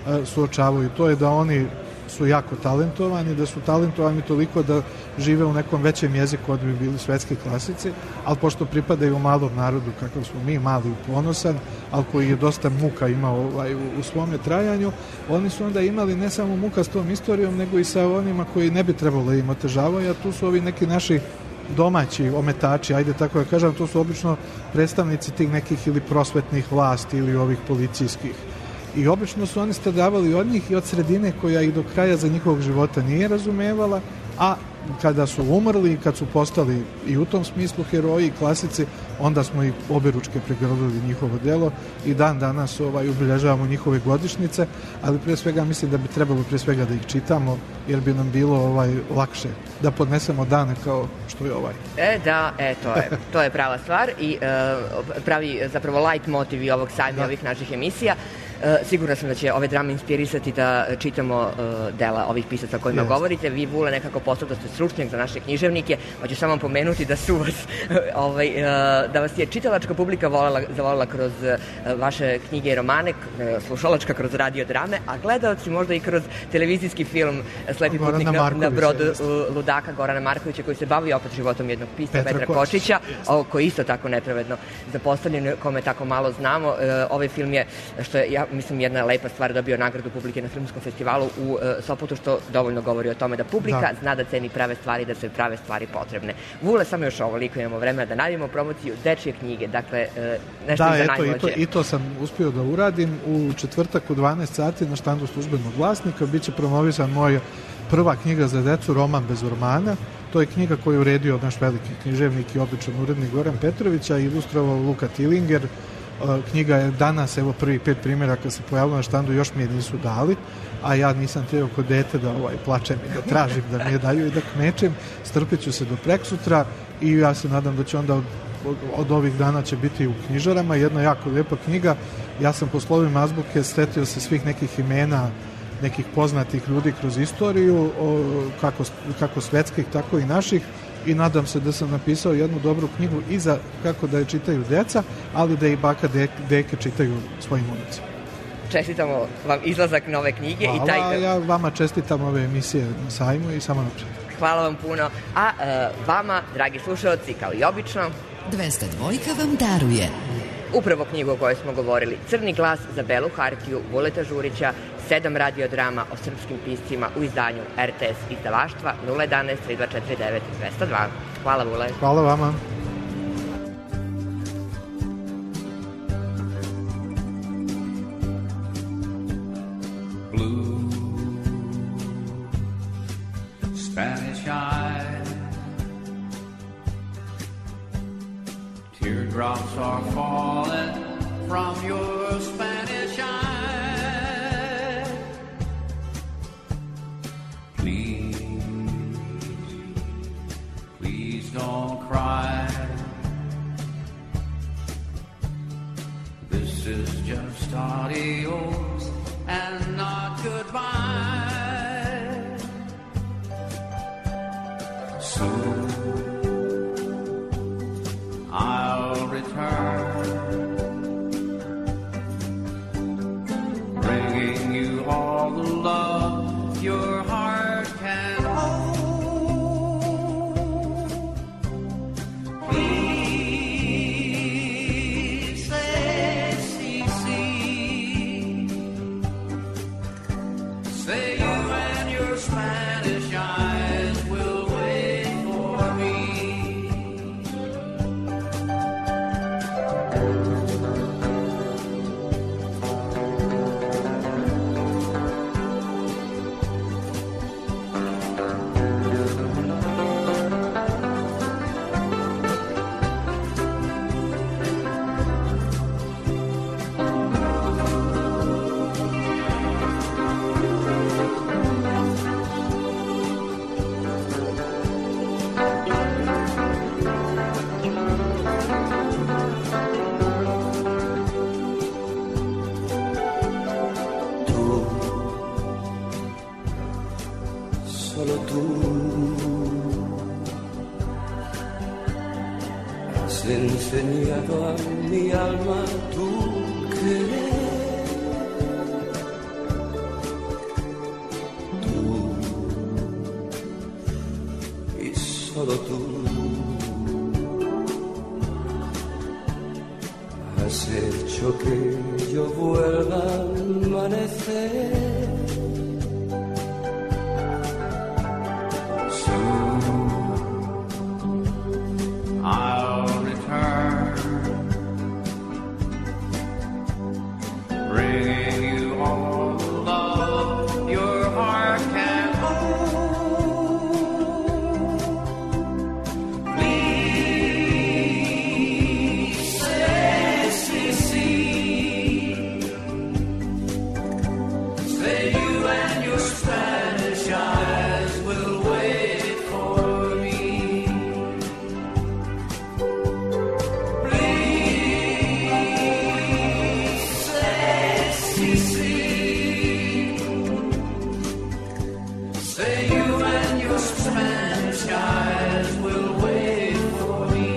suočavaju. To je da oni su jako talentovani, da su talentovani toliko da žive u nekom većem jeziku od bi bili svetski klasici, ali pošto pripadaju malom narodu kakav smo mi, mali i ponosan, ali koji je dosta muka imao ovaj, u, u svome trajanju, oni su onda imali ne samo muka s tom istorijom, nego i sa onima koji ne bi trebalo da im otežavaju, a tu su ovi neki naši domaći ometači, ajde tako da kažem, to su obično predstavnici tih nekih ili prosvetnih vlasti ili ovih policijskih. I obično su oni stradavali od njih i od sredine koja ih do kraja za njihovog života nije razumevala, a kada su umrli, kad su postali i u tom smislu heroji i klasici, onda smo ih oberučke pregrlili njihovo delo i dan danas ovaj, ubilježavamo njihove godišnjice, ali pre svega mislim da bi trebalo pre svega da ih čitamo, jer bi nam bilo ovaj lakše da podnesemo dane kao što je ovaj. E, da, e, to je, to je prava stvar i e, pravi zapravo light motiv i ovog sajma, ovih naših emisija. E, sigurna sam da će ove drame inspirisati da čitamo e, dela ovih pisaca o kojima yes. govorite. Vi, Vule, nekako postao da ste stručnjak za naše književnike, pa ću samo pomenuti da su vas, ovaj, e, da vas je čitalačka publika volela, zavolila kroz e, vaše knjige i romane, e, slušalačka kroz radio drame, a gledaoci možda i kroz televizijski film Slepi putnik na, na brodu jest. ludaka Gorana Markovića, koji se bavi opet životom jednog pisca Petra, Petra Kočića, koji je isto tako nepravedno zapostavljen, kome tako malo znamo. E, ovaj film je, što je, ja mislim, jedna lepa stvar, dobio nagradu publike na filmskom festivalu u e, Sopotu, što dovoljno govori o tome da publika da. zna da ceni prave stvari, da su prave stvari potrebne. Vule, samo još ovoliko imamo vremena da najavimo promociju dečje knjige, dakle, e, nešto da, za eto, najmlađe. I to, i to sam uspio da uradim. U četvrtak u dvanaest sati na štandu Službenog glasnika biće promovisan moj prva knjiga za decu, Roman bez romana. To je knjiga koju je uredio naš veliki književnik i običan urednik Goran Petrović, a ilustrovao Luka Tilinger. Knjiga je danas, evo prvi pet primjeraka se pojavilo na štandu, još mi je nisu dali, a ja nisam trebao kod dete da ovaj, plačem i da tražim da mi je daju i da kmečem. Strpit ću se do preksutra i ja se nadam da će onda od, od, od ovih dana će biti u knjižarama. Jedna jako lijepa knjiga. Ja sam po slovima azbuke setio se svih nekih imena, nekih poznatih ljudi kroz istoriju, o, kako, kako svetskih, tako i naših, i nadam se da sam napisao jednu dobru knjigu i za kako da je čitaju deca, ali da i baka deke, deke čitaju svojim unucima. Čestitamo vam izlazak nove knjige. Hvala, i taj... ja vama čestitam ove emisije na sajmu i samo naprijed. Hvala vam puno. A e, vama, dragi slušalci, kao i obično, dvesta dvojka vam daruje upravo knjigu o kojoj smo govorili, Crni glas za belu hartiju Vuleta Žurića, sedam radiodrama o srpskim piscima u izdanju R T S izdavaštva nula jedan tri dva četiri devet dvesta dva. Hvala, Vule. Hvala vama. Blue Spanish eye, teardrops are falling from your Spanish eye. Please, please don't cry. This is just adios and not goodbye. Soon I'll return, bringing you all the love your heart can hold. Please say, see, see. Say you and your Spanish eyes will wait for me. Solo tú has enseñado a mi alma tu querer. solo tu. Has hecho que yo vuelva a amanecer. Soon I'll return, bringing you all the love your heart can hold. Please say, see, see, say you and your Spanish eyes will wait for me. Please say, see, see, say you and your Spanish eyes will wait for me.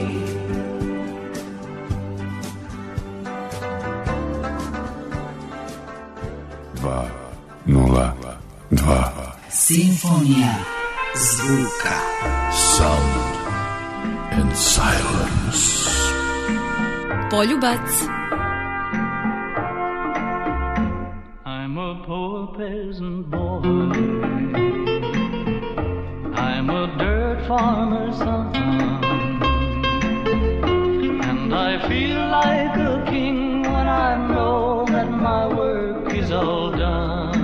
Dva, nula, dva. Simfonija zvuka. Sound and silence. Poljubac. I'm a poor peasant boy. I'm a dirt farmer's son. And I feel like a king when I know that my work is all done.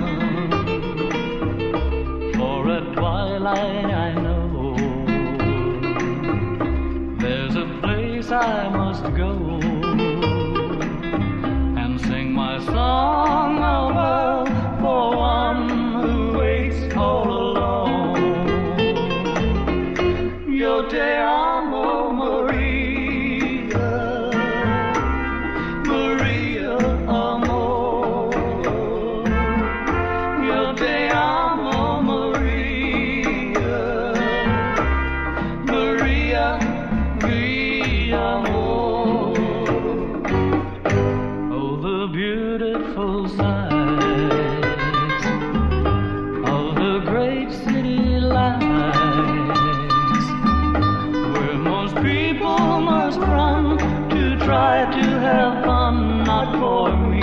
For at twilight I know there's a place I must go and sing my song of love for one who waits all alone. Yo te amo, Maria, Maria, amor. Yo te amo, Maria, Maria, mi amor. Oh, the beautiful sights of the great city lights, where most people must run to try to have fun, not for me.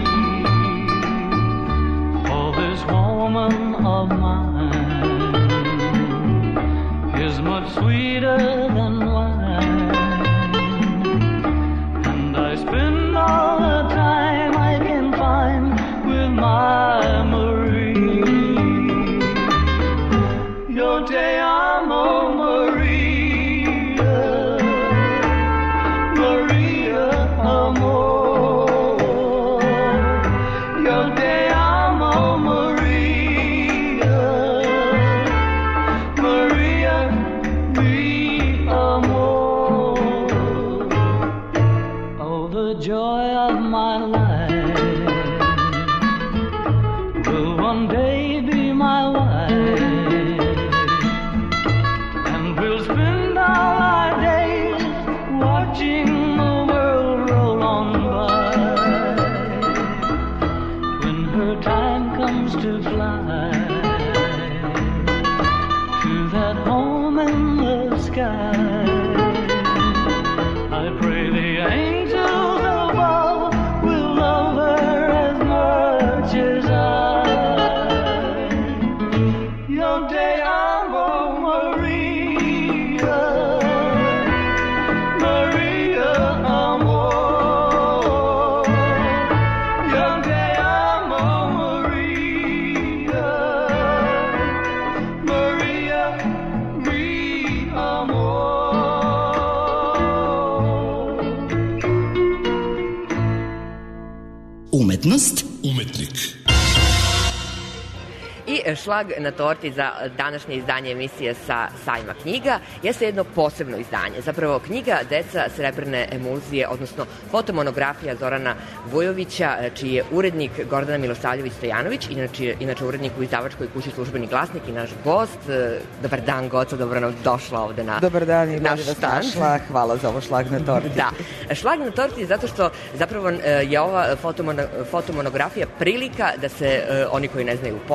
For this woman of mine is much sweeter than wine, and I spend all the time I can find with my Marie. Yo te amo, Maria, Maria, amor. Yo te amo, Maria, Maria, mi amor. Oh, the joy of my life will one day be my wife, and we'll spend all our days watching the world roll on by. When her time comes to fly to that home in the sky, I pray the angels above will love her as much as I. Yo te amo, Maria, Maria, amor. Yo te amo, Maria, Maria, mi amor. Umetnost. Umetnik. I šlag na torti za današnje izdanje emisije sa Sajma knjiga jeste jedno posebno izdanje. Zapravo knjiga Deca srebrne emulzije, odnosno fotomonografija Zorana Vujovića, čiji je urednik Gordana Milosavljević Stojanović, inače, inače urednik u izdavačkoj kući Službeni glasnik i naš gost. Dobar dan, Goco, dobro nam došla ovde na Dobar dan i naš bolje vas štand. našla. Hvala za ovo šlag na torti. Da. Šlag na torti zato što zapravo je ova fotomonografija prilika da se oni koji ne znaju upoznaju,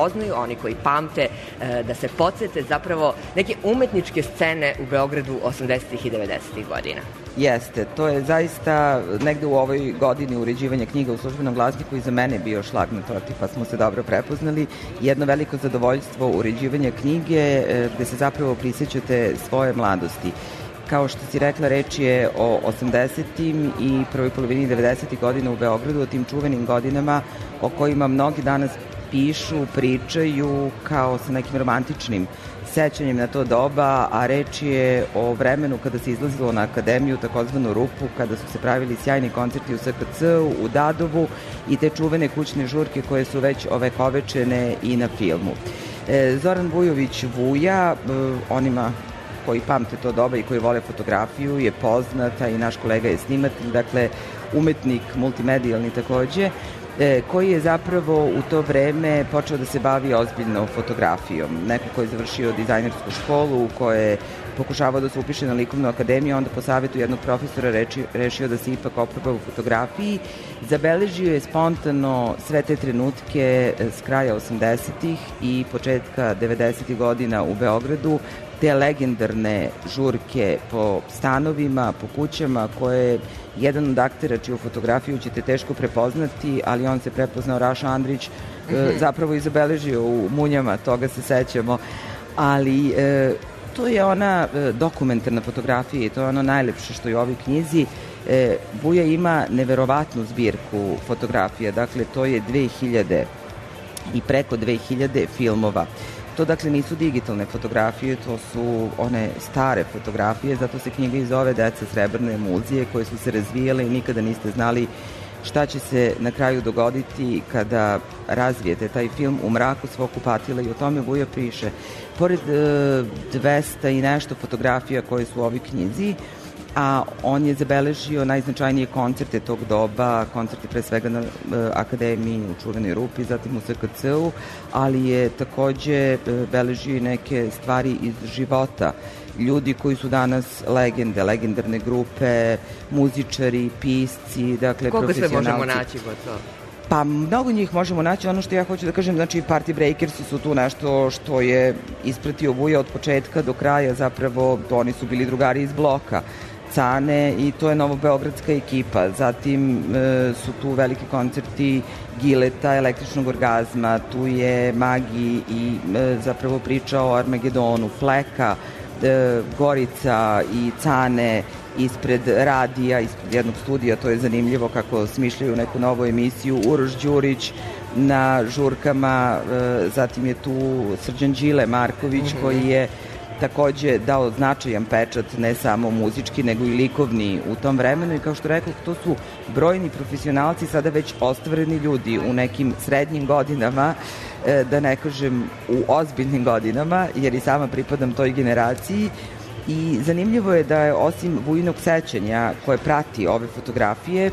oni koji pamte, da se podsete zapravo neke umetničke scene u Beogradu osamdesetih i devedesetih godina. Jeste, to je zaista negde u ovoj godini uređivanja knjiga u Službenom glasniku i za mene bio šlag na torti, pa smo se dobro prepoznali. Jedno veliko zadovoljstvo uređivanja knjige gde se zapravo prisjećate svoje mladosti. Kao što si rekla, reč je o osamdesetim i prvoj polovini devedesetih godina u Beogradu, o tim čuvenim godinama o kojima mnogi danas pišu, pričaju kao sa nekim romantičnim sećanjem na to doba, a reč je o vremenu kada se izlazilo na akademiju, takozvanu Rupu, kada su se pravili sjajni koncerti u S K C-u, u Dadovu i te čuvene kućne žurke koje su već ovekovečene i na filmu. Zoran Vujović Vuja, onima koji pamte to doba i koji vole fotografiju, je poznata i naš kolega je snimatelj, dakle umetnik, multimedijalni takođe, koji je zapravo u to vreme počeo da se bavi ozbiljno fotografijom. Neko ko je završio dizajnersku školu, u kojoj je pokušavao da se upiše na likovnu akademiju, onda po savjetu jednog profesora reči, rešio da se ipak oproba u fotografiji. Zabeležio je spontano sve te trenutke s kraja osamdesetih i početka devedesetih godina u Beogradu, te legendarne žurke po stanovima, po kućama, koje jedan od aktera čiju fotografiju ćete teško prepoznati, ali on se prepoznao, Raša Andrić, mm-hmm. zapravo i zabeležio u munjama, toga se sećamo, ali e, to je ona e, dokumentarna fotografija i to je ono najlepše što je u ovoj knjizi. E, Vuja ima neverovatnu zbirku fotografija, dakle to je dve hiljade i preko dve hiljade filmova. To dakle nisu digitalne fotografije, to su one stare fotografije, zato se knjiga i zove Deca srebrne emulzije, koje su se razvijale i nikada niste znali šta će se na kraju dogoditi kada razvijete taj film u mraku svog kupatila, i o tome Vuja piše. Pored e, dvesta i nešto fotografija koje su u ovoj knjizi, a on je zabeležio najznačajnije koncerte tog doba, koncerte pre svega na e, Akademiji u čuvenoj Rupi, zatim u S K C-u, ali je takođe e, beležio i neke stvari iz života ljudi koji su danas legende, legendarne grupe, muzičari, pisci, dakle koliko profesionalci. Koliko sve možemo naći gotovo? Pa mnogo njih možemo naći. Ono što ja hoću da kažem, znači Party Breakersi su tu nešto što je ispratio Vuja od početka do kraja, zapravo oni su bili drugari iz bloka Cane i to je novobeogradska ekipa. Zatim e, su tu veliki koncerti Gileta, Električnog orgazma, tu je Magi i e, zapravo priča o Armagedonu, Fleka, e, Gorica i Cane ispred radija, ispred jednog studija, to je zanimljivo kako smišljaju neku novu emisiju, Uroš Đurić na žurkama, e, zatim je tu Srđan Đile Marković, mm-hmm. koji je takođe dao značajan pečat, ne samo muzički, nego i likovni u tom vremenu, i kao što rekao, to su brojni profesionalci, sada već ostvareni ljudi u nekim srednjim godinama, da ne kažem u ozbiljnim godinama, jer i sama pripadam toj generaciji. I zanimljivo je da je osim Vujinog sećanja koje prati ove fotografije,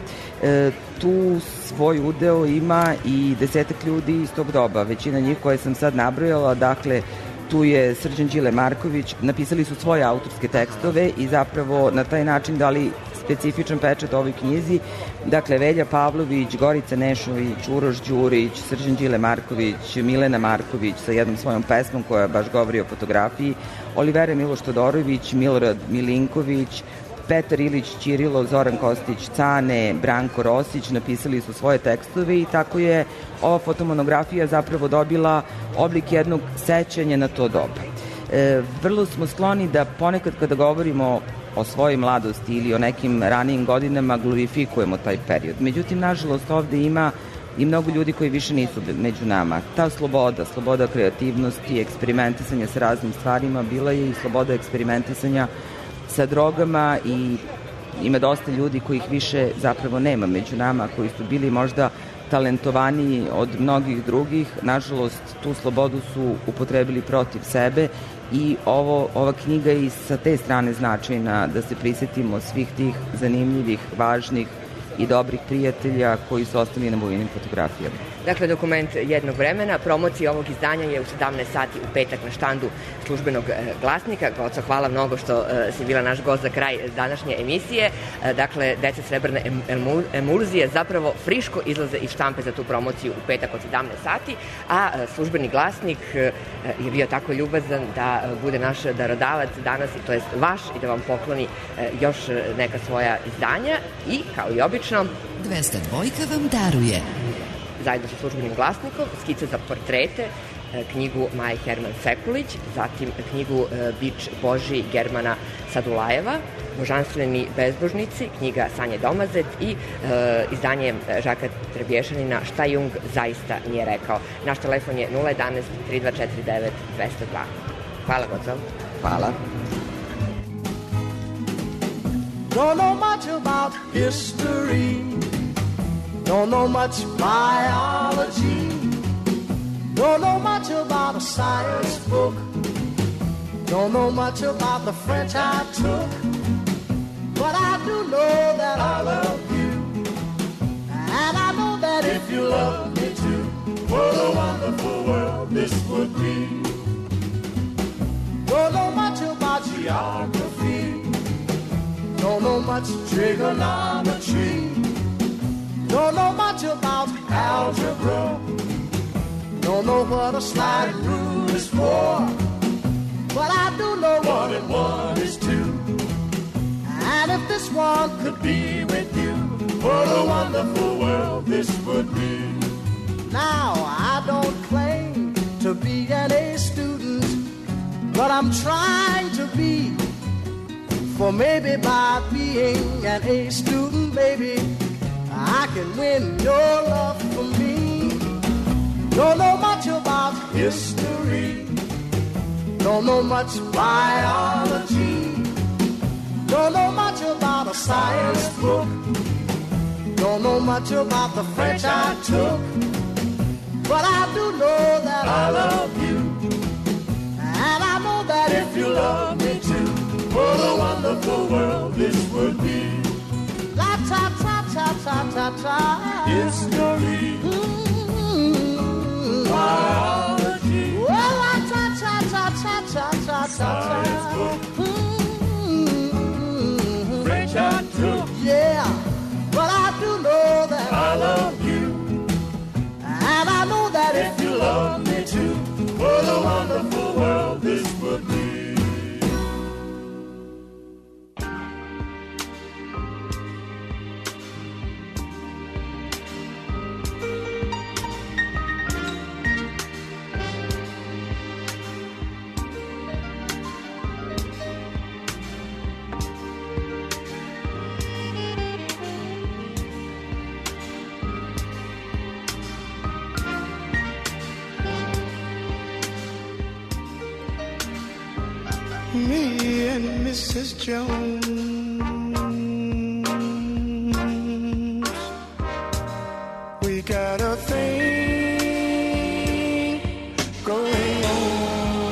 tu svoj udeo ima i desetak ljudi iz tog doba, većina njih koje sam sad nabrojala, dakle tu je Srđan Đile Marković, napisali su svoje autorske tekstove i zapravo na taj način dali specifičan pečat ovoj knjizi. Dakle, Velja Pavlović, Gorica Nešović, Uroš Đurić, Srđan Đile Marković, Milena Marković sa jednom svojom pesmom koja baš govori o fotografiji, Olivera Miloš Todorović, Milorad Milinković, Petar Ilić Ćirilo, Zoran Kostić Cane, Branko Rosić napisali su svoje tekstove i tako je ova fotomonografija zapravo dobila oblik jednog sećanja na to doba. E, vrlo smo skloni da ponekad kada govorimo o svojoj mladosti ili o nekim ranijim godinama glorifikujemo taj period. Međutim, nažalost, ovde ima i mnogo ljudi koji više nisu među nama. Ta sloboda, sloboda kreativnosti, eksperimentisanja sa raznim stvarima, bila je i sloboda eksperimentisanja sa drogama i ima dosta ljudi kojih više zapravo nema među nama, koji su bili možda talentovaniji od mnogih drugih. Nažalost, tu slobodu su upotrebili protiv sebe i ovo, ova knjiga je i sa te strane značajna da se prisetimo svih tih zanimljivih, važnih i dobrih prijatelja koji su ostali na Vujinim fotografijama. Dakle, dokument jednog vremena. Promocija ovog izdanja je u sedamnaest sati u petak na štandu Službenog glasnika. Goco, hvala mnogo što si bila naš gost za kraj današnje emisije. Dakle, Deca srebrne emulzije zapravo friško izlaze iz štampe za tu promociju u petak od sedamnaest sati, a Službeni glasnik je bio tako ljubazan da bude naš darodavac danas, to jest vaš, i da vam pokloni još neka svoja izdanja i, kao i obično, dvesta dva vam daruje zajedno sa Službenim glasnikom skice za portrete, knjigu Maje Herman Sekulić, zatim knjigu Bič Božji Germana Sadulajeva, Božanstveni bezbožnici, knjiga Sanje Domazet i e, izdanje Žaka Trebješanina Šta Jung zaista nije rekao. Naš telefon je nula jedanaest tri dva četiri devet dvesta dva. Hvala, Goco. Hvala. Don't know much about history, don't know much biology, don't know much about a science book, don't know much about the French I took, but I do know that I love you, and I know that if you love me too, what a wonderful world this would be. Don't know much about geography, don't know much trigonometry, don't know much about algebra, don't know what a sliding rule is for, but I do know one and one is two. And if this one could be with you, what a wonderful world this would be. Now, I don't claim to be an A student, but I'm trying to be. For maybe by being an A student, maybe I can win your love for me. Don't know much about history, don't know much biology, don't know much about a science book, don't know much about the French I took, but I do know that I love you, and I know that if you love me too, what a wonderful world this would be. La ta ta ta ta ta ta. History, mm-hmm. Biology, well, la ta ta ta ta ta ta ta ta. Mm-hmm. French I took, yeah, but I do know that I love you, and I know that if you love me too, what a wonderful world this would be. Me and Missus Jones, we got a thing going on.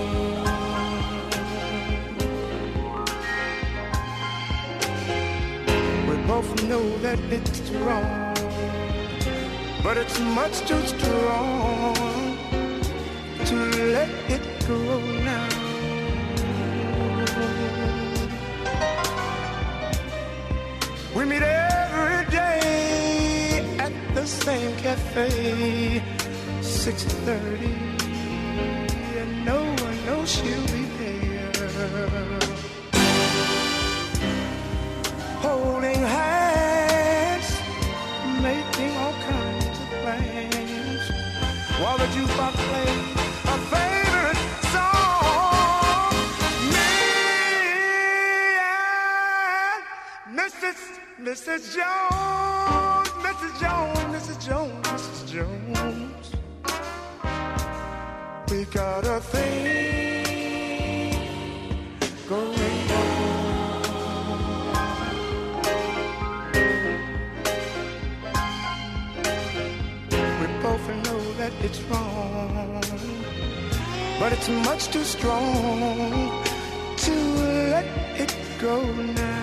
We both know that it's wrong, but it's much too strong to let it go now. We meet every day at the same cafe, six thirty, and no one knows she'll be there. Holding hands, making all kinds of plans, while the jukebox plays a favorite song. Me and Missus Missus Jones, Missus Jones, Missus Jones, Missus Jones, we got a thing going on. We both know that it's wrong, but it's much too strong to let it go now.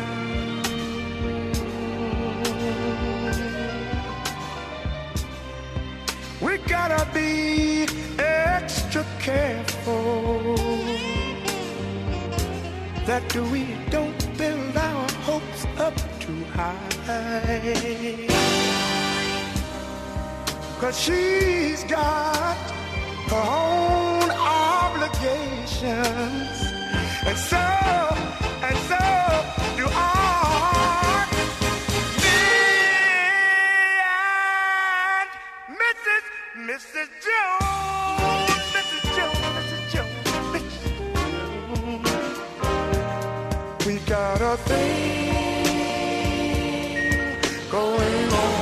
that we don't build our hopes up too high. 'Cause she's got her own obligations, and so, and so do I. Me and Missus Missus Jones, Missus Jones, Missus Jones, Missus Jones. We got a thing going on.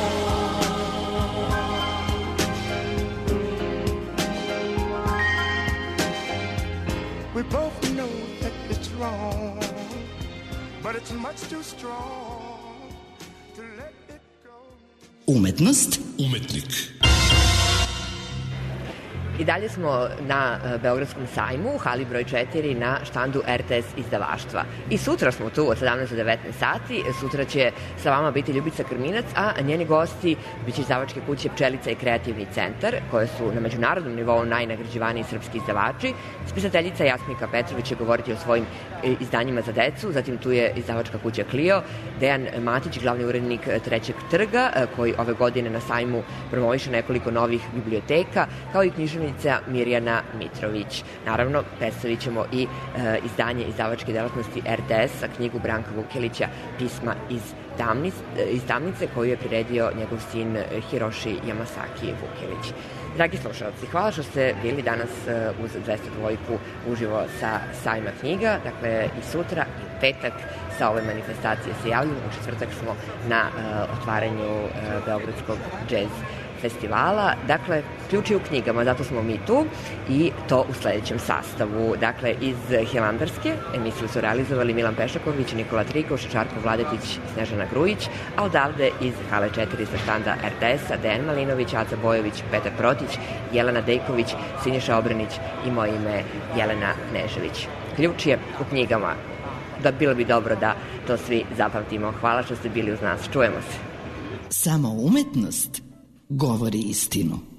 We both know that it's wrong, but it's much too strong to let it go. Umetnost, umetnik. I dalje smo na Beogradskom sajmu, u hali broj četiri, na štandu er te es izdavaštva. I sutra smo tu od sedamnaest do devetnaest sati. Sutra će sa vama biti Ljubica Krminac, a njeni gosti biće izdavačke kuće Pčelica i Kreativni centar, koje su na međunarodnom nivou najnagrađivaniji srpski izdavači. Spisateljica Jasmika Petrović će govoriti o svojim izdanjima za decu, zatim tu je izdavačka kuća Clio, Dejan Matić, glavni urednik Trećeg trga, koji ove godine na sajmu promoviše nekoliko novih biblioteka, kao i književnica Mirjana Mitrović. Naravno, predstavit ćemo i e, izdanje izdavačke delatnosti er te es, knjigu Branka Vukelića Pisma iz, tamnic, iz tamnice, koju je priredio njegov sin Hiroshi Yamasaki Vukelić. Dragi slušalci, hvala što ste bili danas uz dvesta dva uživo sa sajma knjiga. Dakle, i sutra i u petak sa ove manifestacije se javljamo. U četvrtak smo na uh, otvaranju uh, Beogradskog džez festivala. Dakle, ključi u knjigama, zato smo mi tu i to u sledećem sastavu. Dakle, iz Hilandarske emisiju su realizovali Milan Pešaković, Nikola Trikoš, Čarko Vladetić, Snežana Grujić, a odavde iz hale četiri sa štanda er te es-a Dejan Malinović, Aca Bojović, Petar Protić, Jelena Dejković, Sinješa Obranić i moje ime Jelena Knežević. Ključ je u knjigama. Da bilo bi dobro da to svi zapamtimo. Hvala što ste bili uz nas. Čujemo se. Samo umetnost govori istinu.